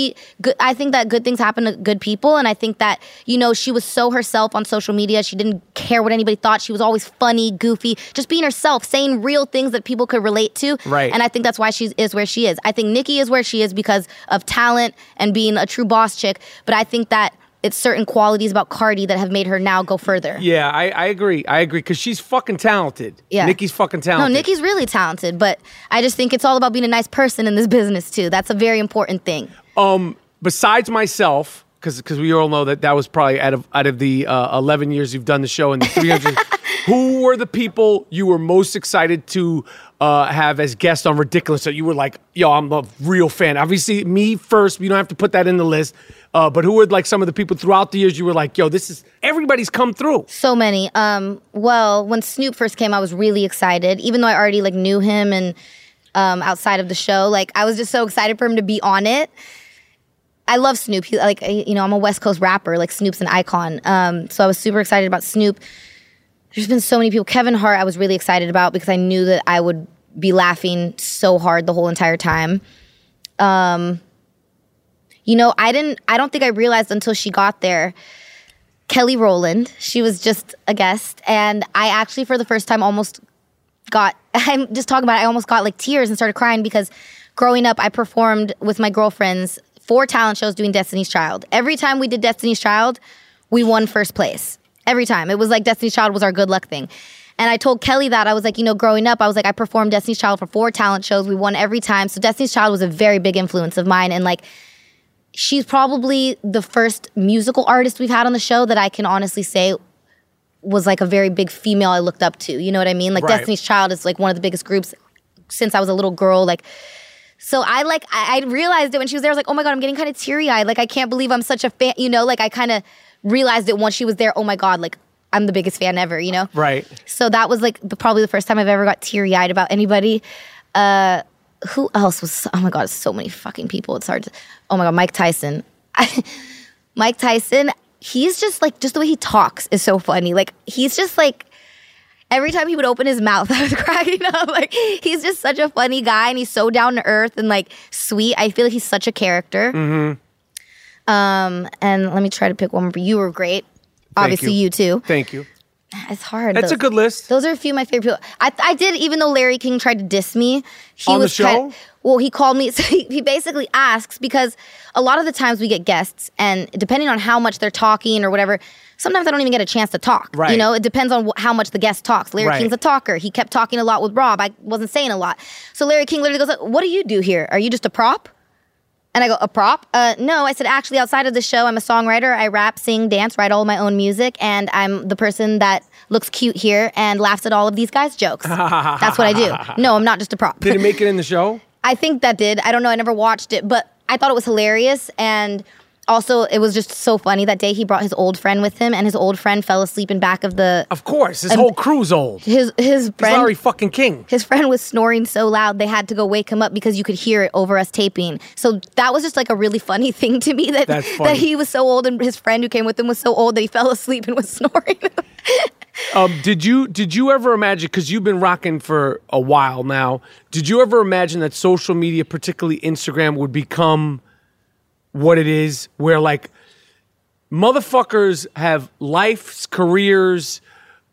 I think that good things happen to good people. And I think that, she was so herself on social media. She didn't care what anybody thought. She was always funny, goofy, just being herself, saying real things that people could relate to. Right. And I think that's why she is where she is. I think Nicki is where she is because of talent and being a true boss chick. But I think that it's certain qualities about Cardi that have made her now go further. Yeah, I agree. Because she's fucking talented. Yeah. Nicki's fucking talented. No, Nicki's really talented, but I just think it's all about being a nice person in this business too. That's a very important thing. Besides myself, because we all know that was probably out of the 11 years you've done the show and the 300, who were the people you were most excited to have as guests on Ridiculous? So you were like, I'm a real fan. Obviously, me first. You don't have to put that in the list. But who were like some of the people throughout the years you were like, everybody's come through? So many. Well, when Snoop first came, I was really excited, even though I already like knew him and outside of the show. Like, I was just so excited for him to be on it. I love Snoop. He, I'm a West Coast rapper. Like, Snoop's an icon. So I was super excited about Snoop. There's been so many people. Kevin Hart, I was really excited about because I knew that I would be laughing so hard the whole entire time. I don't think I realized until she got there. Kelly Rowland, she was just a guest. And I actually, for the first time, I'm just talking about it, I almost got like tears and started crying because growing up, I performed with my girlfriends 4 talent shows doing Destiny's Child. Every time we did Destiny's Child, we won first place. Every time. It was like Destiny's Child was our good luck thing. And I told Kelly that. I was like, growing up, I was like, I performed Destiny's Child for 4 talent shows. We won every time. So Destiny's Child was a very big influence of mine. And like, she's probably the first musical artist we've had on the show that I can honestly say was like a very big female I looked up to. You know what I mean? Like Destiny's Child is like one of the biggest groups since I was a little girl. Like, so I realized it when she was there. I was like, oh my God, I'm getting kind of teary-eyed. Like, I can't believe I'm such a fan. Like, I kind of realized it once she was there. Oh my God, like, I'm the biggest fan ever, Right. So that was like probably the first time I've ever got teary-eyed about anybody. Who else was, oh my God, so many fucking people. It's hard to, oh my God, Mike Tyson. Mike Tyson, he's just like, just the way he talks is so funny. Like, he's just like, every time he would open his mouth, I was cracking up. Like, he's just such a funny guy and he's so down to earth and like sweet. I feel like he's such a character. Mm-hmm. And let me try to pick one more. You were great. Obviously, you too. Thank you. It's hard. That's a good list. Those are a few of my favorite people. I did, even though Larry King tried to diss me. On the show? He called me. So he basically asks, because a lot of the times we get guests, and depending on how much they're talking or whatever, sometimes I don't even get a chance to talk. Right. It depends on how much the guest talks. Larry King's a talker. He kept talking a lot with Rob. I wasn't saying a lot. So Larry King literally goes, what do you do here? Are you just a prop? And I go, a prop? No, I said, actually, outside of the show, I'm a songwriter. I rap, sing, dance, write all my own music, and I'm the person that looks cute here and laughs at all of these guys' jokes. That's what I do. No, I'm not just a prop. Did it make it in the show? I think that did. I don't know. I never watched it, but I thought it was hilarious, and also, it was just so funny. That day, he brought his old friend with him, and his old friend fell asleep in back of the... Of course. His whole crew's old. His friend... Larry fucking King. His friend was snoring so loud, they had to go wake him up because you could hear it over us taping. So that was just like a really funny thing to me, that he was so old, and his friend who came with him was so old that he fell asleep and was snoring. Did you ever imagine, because you've been rocking for a while now, did you ever imagine that social media, particularly Instagram, would become what it is, where like motherfuckers have lives, careers,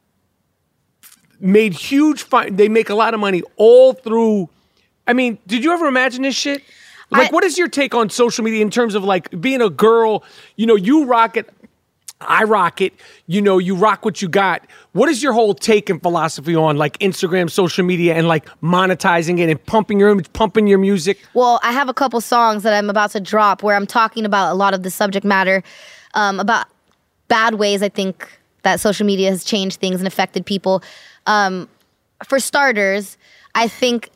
made huge, they make a lot of money all through, I mean, did you ever imagine this shit? Like, what is your take on social media in terms of like being a girl, you rock it, I rock it, you rock what you got. What is your whole take and philosophy on like Instagram, social media, and like monetizing it and pumping your image, pumping your music? Well, I have a couple songs that I'm about to drop where I'm talking about a lot of the subject matter, about bad ways I think that social media has changed things and affected people. For starters, I think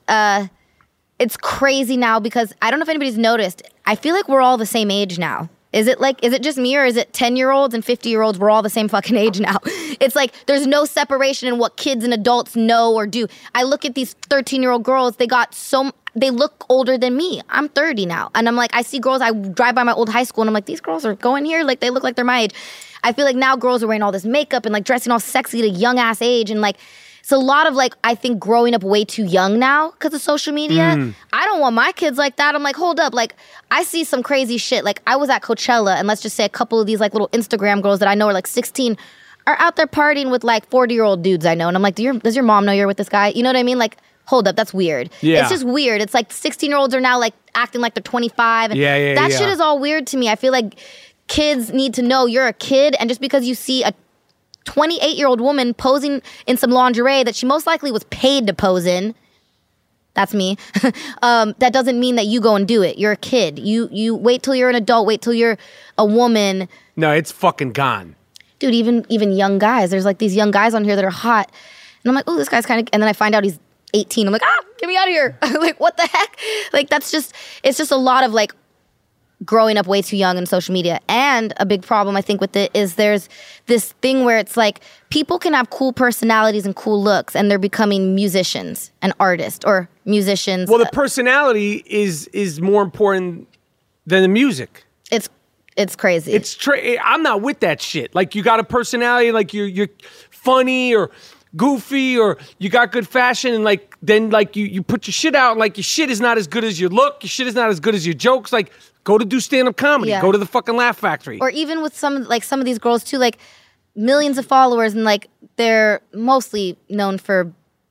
it's crazy now because I don't know if anybody's noticed. I feel like we're all the same age now. Is it just me, or is it 10-year-olds and 50-year-olds? We're all the same fucking age now. It's like there's no separation in what kids and adults know or do. I look at these 13-year-old girls, they look older than me. I'm 30 now. And I'm like, I see girls, I drive by my old high school and I'm like, these girls are going here? Like, they look like they're my age. I feel like now girls are wearing all this makeup and like dressing all sexy at a young ass age, and like, it's a lot of like, I think growing up way too young now because of social media. I don't want my kids like that. I'm like, hold up. Like, I see some crazy shit. Like, I was at Coachella, and let's just say a couple of these like little Instagram girls that I know are like 16 are out there partying with like 40-year-old dudes I know. And I'm like, does your mom know you're with this guy? You know what I mean? Like, hold up, that's weird. Yeah. It's just weird. It's like 16-year-olds are now like acting like they're 25. And that shit is all weird to me. I feel like kids need to know you're a kid, and just because you see a 28-year-old woman posing in some lingerie that she most likely was paid to pose in, that's me, that doesn't mean that you go and do it. You're a kid. You wait till you're an adult, wait till you're a woman. No, it's fucking gone. Dude, even young guys, there's like these young guys on here that are hot, and I'm like, oh, this guy's kind of, and then I find out he's 18. I'm like, get me out of here. Like, what the heck? Like, it's just a lot of like growing up way too young in social media. And a big problem I think with it is there's this thing where it's like people can have cool personalities and cool looks, and they're becoming musicians and artists, or musicians. Well, the personality is more important than the music. It's crazy. I'm not with that shit. Like, you got a personality, like you're funny or goofy, or you got good fashion, and like then like you put your shit out, and like your shit is not as good as your look, your shit is not as good as your jokes. Like, go to do stand-up comedy. Yeah. Go to the fucking Laugh Factory. Or even with some of these girls too, like millions of followers, and like they're mostly known for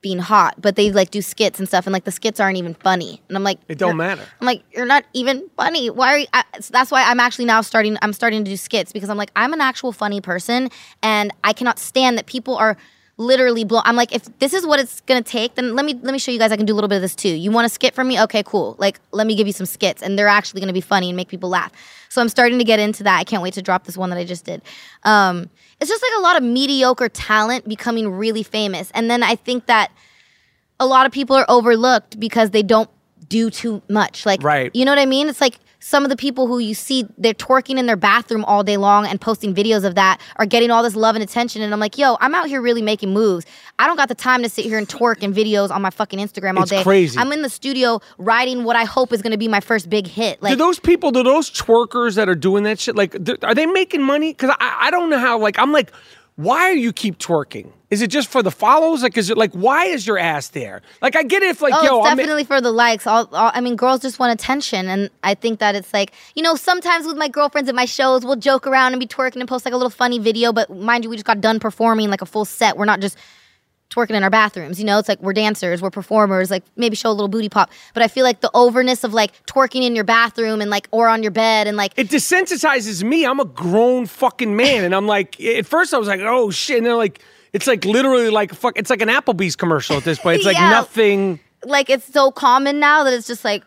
being hot, but they like do skits and stuff, and like the skits aren't even funny. And I'm like, It don't matter. I'm like, you're not even funny. Why are you? So that's why I'm actually now starting to do skits, because I'm like, I'm an actual funny person, and I cannot stand that people are literally blown. I'm like, if this is what it's gonna take, then let me show you guys I can do a little bit of this too. You want a skit from me? Okay, cool. Like, let me give you some skits, and they're actually gonna be funny and make people laugh. So I'm starting to get into that. I can't wait to drop this one that I just did. It's just like a lot of mediocre talent becoming really famous, and then I think that a lot of people are overlooked because they don't do too much. Like, right. You know what I mean? It's like some of the people who you see, they're twerking in their bathroom all day long and posting videos of that are getting all this love and attention. And I'm like, yo, I'm out here really making moves. I don't got the time to sit here and twerk in videos on my fucking Instagram all day. It's crazy. I'm in the studio writing what I hope is going to be my first big hit. Like, do those twerkers that are doing that shit, like, are they making money? Because I don't know how, like, I'm like, why do you keep twerking? Is it just for the follows? Like, is it like, why is your ass there? Like, I get it if like, it's definitely for the likes. I mean, girls just want attention. And I think that it's like, you know, sometimes with my girlfriends at my shows, we'll joke around and be twerking and post like a little funny video. But mind you, we just got done performing like a full set. We're not just twerking in our bathrooms, you know? It's like we're dancers, we're performers, like maybe show a little booty pop. But I feel like the overness of like twerking in your bathroom and like, or on your bed and like. It desensitizes me. I'm a grown fucking man. And I'm like, at first I was like, oh shit. And then like, it's like literally like, it's like an Applebee's commercial at this point. It's like nothing. Like it's so common now that it's just like,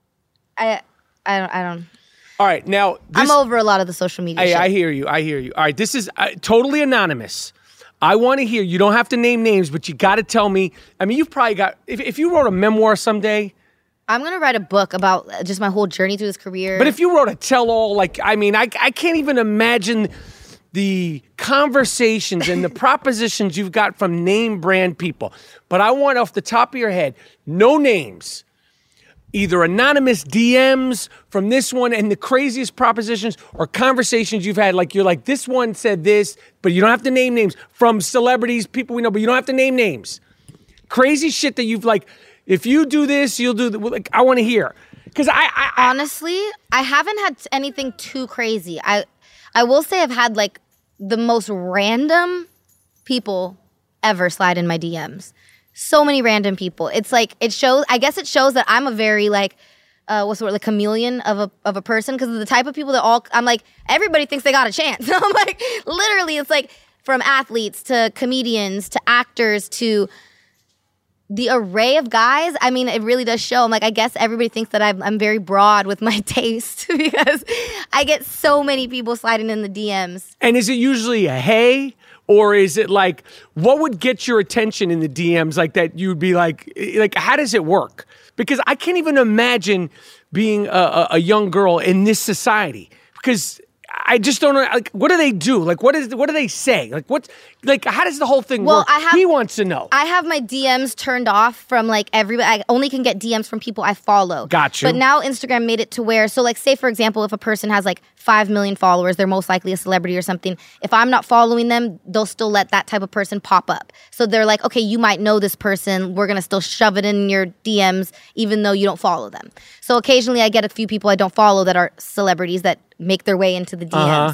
I don't. All right, now. I'm over a lot of the social media shit. I hear you. All right, this is totally anonymous. I want to hear, you don't have to name names, but you got to tell me. I mean, you've probably got, if you wrote a memoir someday. I'm going to write a book about just my whole journey through this career. But if you wrote a tell-all, like, I mean, I can't even imagine the conversations and the propositions you've got from name brand people. But I want off the top of your head, no names. Either anonymous DMs from this one and the craziest propositions or conversations you've had. Like, you're like, this one said this, but you don't have to name names, from celebrities, people we know, but you don't have to name names. Crazy shit that you've like, if you do this, you'll do like, I want to hear. Because I honestly, I haven't had anything too crazy. I will say I've had like the most random people ever slide in my DMs. So many random people. It's like, I guess it shows that I'm a very like, what's the word, like chameleon of a person, because of the type of people that I'm like, everybody thinks they got a chance. I'm like, literally, it's like from athletes to comedians to actors to the array of guys. I mean, it really does show. I'm like, I guess everybody thinks that I'm very broad with my taste because I get so many people sliding in the DMs. And is it usually a hey? Or is it like, what would get your attention in the DMs like that? You'd be like, how does it work? Because I can't even imagine being a young girl in this society. Because I just don't know. Like, what do they do? Like, what do they say? Like, how does the whole thing work? He wants to know. I have my DMs turned off from like everybody. I only can get DMs from people I follow. Got you. But now Instagram made it to where, so like, say for example, if a person has like 5 million followers, they're most likely a celebrity or something. If I'm not following them, they'll still let that type of person pop up. So they're like, okay, you might know this person. We're gonna still shove it in your DMs, even though you don't follow them. So occasionally I get a few people I don't follow that are celebrities that make their way into the DMs.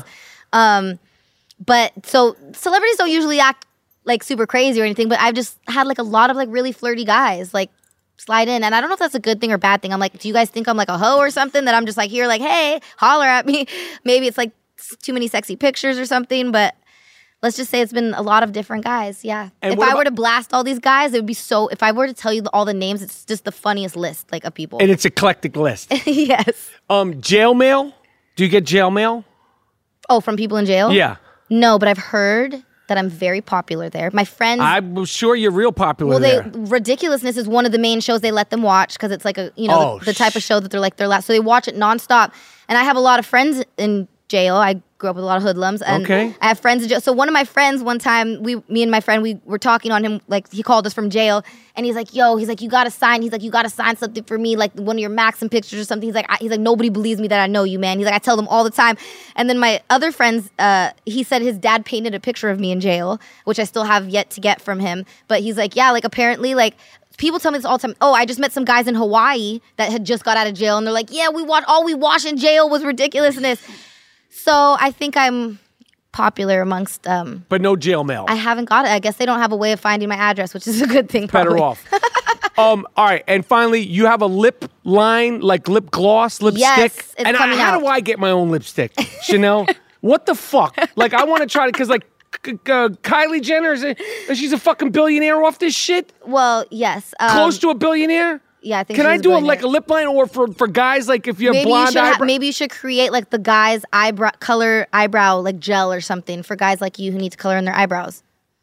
But so celebrities don't usually act like super crazy or anything, but I've just had like a lot of like really flirty guys like slide in. And I don't know if that's a good thing or bad thing. I'm like, do you guys think I'm like a hoe or something, that I'm just like here like, hey, holler at me? Maybe it's like too many sexy pictures or something, but let's just say it's been a lot of different guys. Yeah. And if I were to blast all these guys, it would be so, if I were to tell you all the names, it's just the funniest list like of people. And it's eclectic list. Yes. Jail mail? Do you get jail mail? Oh, from people in jail? Yeah. No, but I've heard that I'm very popular there. My friends... I'm sure you're real popular there. Ridiculousness is one of the main shows they let them watch because it's like the type of show that they're like their last. So they watch it nonstop. And I have a lot of friends in jail. I grew up with a lot of hoodlums. And I have friends in jail. So one of my friends one time, me and my friend, we were talking on him, like he called us from jail. And he's like, you got to sign. He's like, you got to sign something for me, like one of your Maxim pictures or something. He's like, nobody believes me that I know you, man. He's like, I tell them all the time. And then my other friends, he said his dad painted a picture of me in jail, which I still have yet to get from him. But he's like, yeah, like apparently, like, people tell me this all the time. Oh, I just met some guys in Hawaii that had just got out of jail. And they're like, yeah, all we watched in jail was ridiculousness. So I think I'm popular amongst. But no jail mail. I haven't got it. I guess they don't have a way of finding my address, which is a good thing. Probably. Better off. All right, and finally, you have a lip line, like lip gloss, lipstick. Yes, it's and coming how out. do I get my own lipstick, Chanel? What the fuck? Like, I want to try to, because like Kylie Jenner, she's a fucking billionaire off this shit? Well, yes. Close to a billionaire? Yeah, I think. Can she's I a do billionaire. like a lip line, or for guys, like if you have Maybe blonde eyebrows? Maybe you should create like the guy's color eyebrow like gel or something for guys like you who need to color in their eyebrows.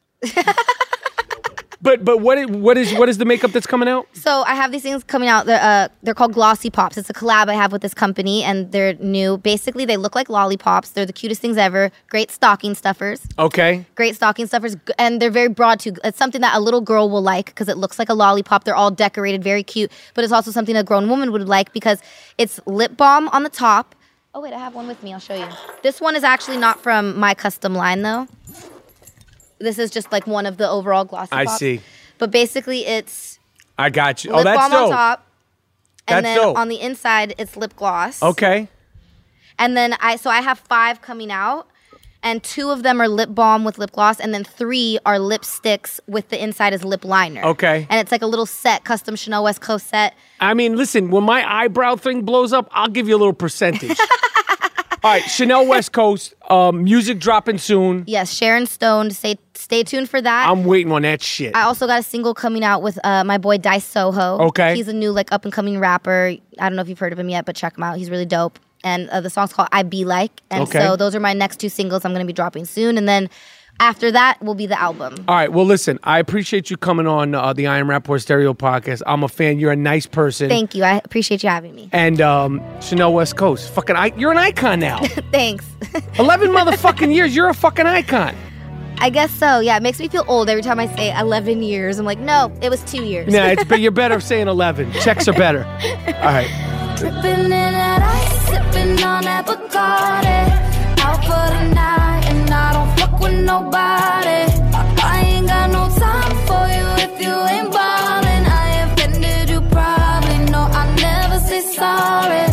But what is the makeup that's coming out? So I have these things coming out. They're called Glossy Pops. It's a collab I have with this company, and they're new. Basically, they look like lollipops. They're the cutest things ever. Great stocking stuffers. Okay. Great stocking stuffers, and they're very broad too. It's something that a little girl will like because it looks like a lollipop. They're all decorated, very cute. But it's also something a grown woman would like because it's lip balm on the top. Oh wait, I have one with me. I'll show you. This one is actually not from my custom line though. This is just like one of the overall Glossy Pops. I see. But basically, it's I got you. lip That's balm dope. on top, and That's then dope. on the inside, it's lip gloss. Okay. And then I have 5 coming out, and 2 of them are lip balm with lip gloss, and then 3 are lipsticks with the inside is lip liner. Okay. And it's like a little set, custom Chanel West Coast set. I mean, listen, when my eyebrow thing blows up, I'll give you a little percentage. All right, Chanel West Coast, music dropping soon. Yes, Sharon Stone. Stay tuned for that. I'm waiting on that shit. I also got a single coming out with my boy Dice Soho. Okay. He's a new like up and coming rapper. I don't know if you've heard of him yet, but check him out. He's really dope. And the song's called I Be Like. And so those are my next 2 singles I'm going to be dropping soon. And then after that will be the album. All right, well, listen, I appreciate you coming on the I Am Rapport Stereo podcast. I'm a fan. You're a nice person. Thank you. I appreciate you having me. And Chanel West Coast, you're an icon now. Thanks. 11 motherfucking years, you're a fucking icon. I guess so. Yeah, it makes me feel old every time I say 11 years. I'm like, no, it was 2 years. Nah, but you're better saying 11. Checks are better. All right. Dripping in that ice, sipping on that Bacardi. Out for the night, and I don't fuck with nobody. I ain't got no time for you if you ain't ballin'. I offended you probably, no, I never say sorry.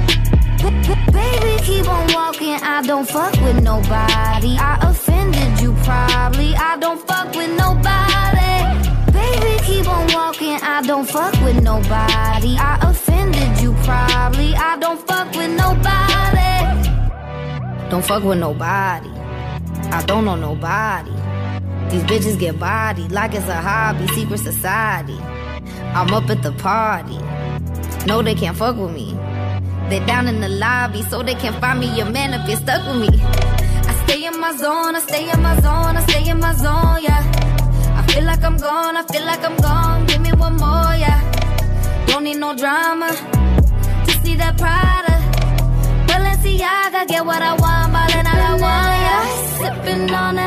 Baby, keep on walking, I don't fuck with nobody. I offended you probably, I don't fuck with nobody. Baby, keep on walking, I don't fuck with nobody. I offended you probably, I don't fuck with nobody. Don't fuck with nobody. I don't know nobody. These bitches get bodied like it's a hobby, secret society. I'm up at the party. No, they can't fuck with me. They down in the lobby, so they can't find me your man if you're stuck with me. I stay in my zone, I stay in my zone, I stay in my zone, yeah. I feel like I'm gone, I feel like I'm gone. Give me one more, yeah. Don't need no drama. Just need that Prada. Balenciaga, get what I want, ballin' all I want, yeah. Sippin' on that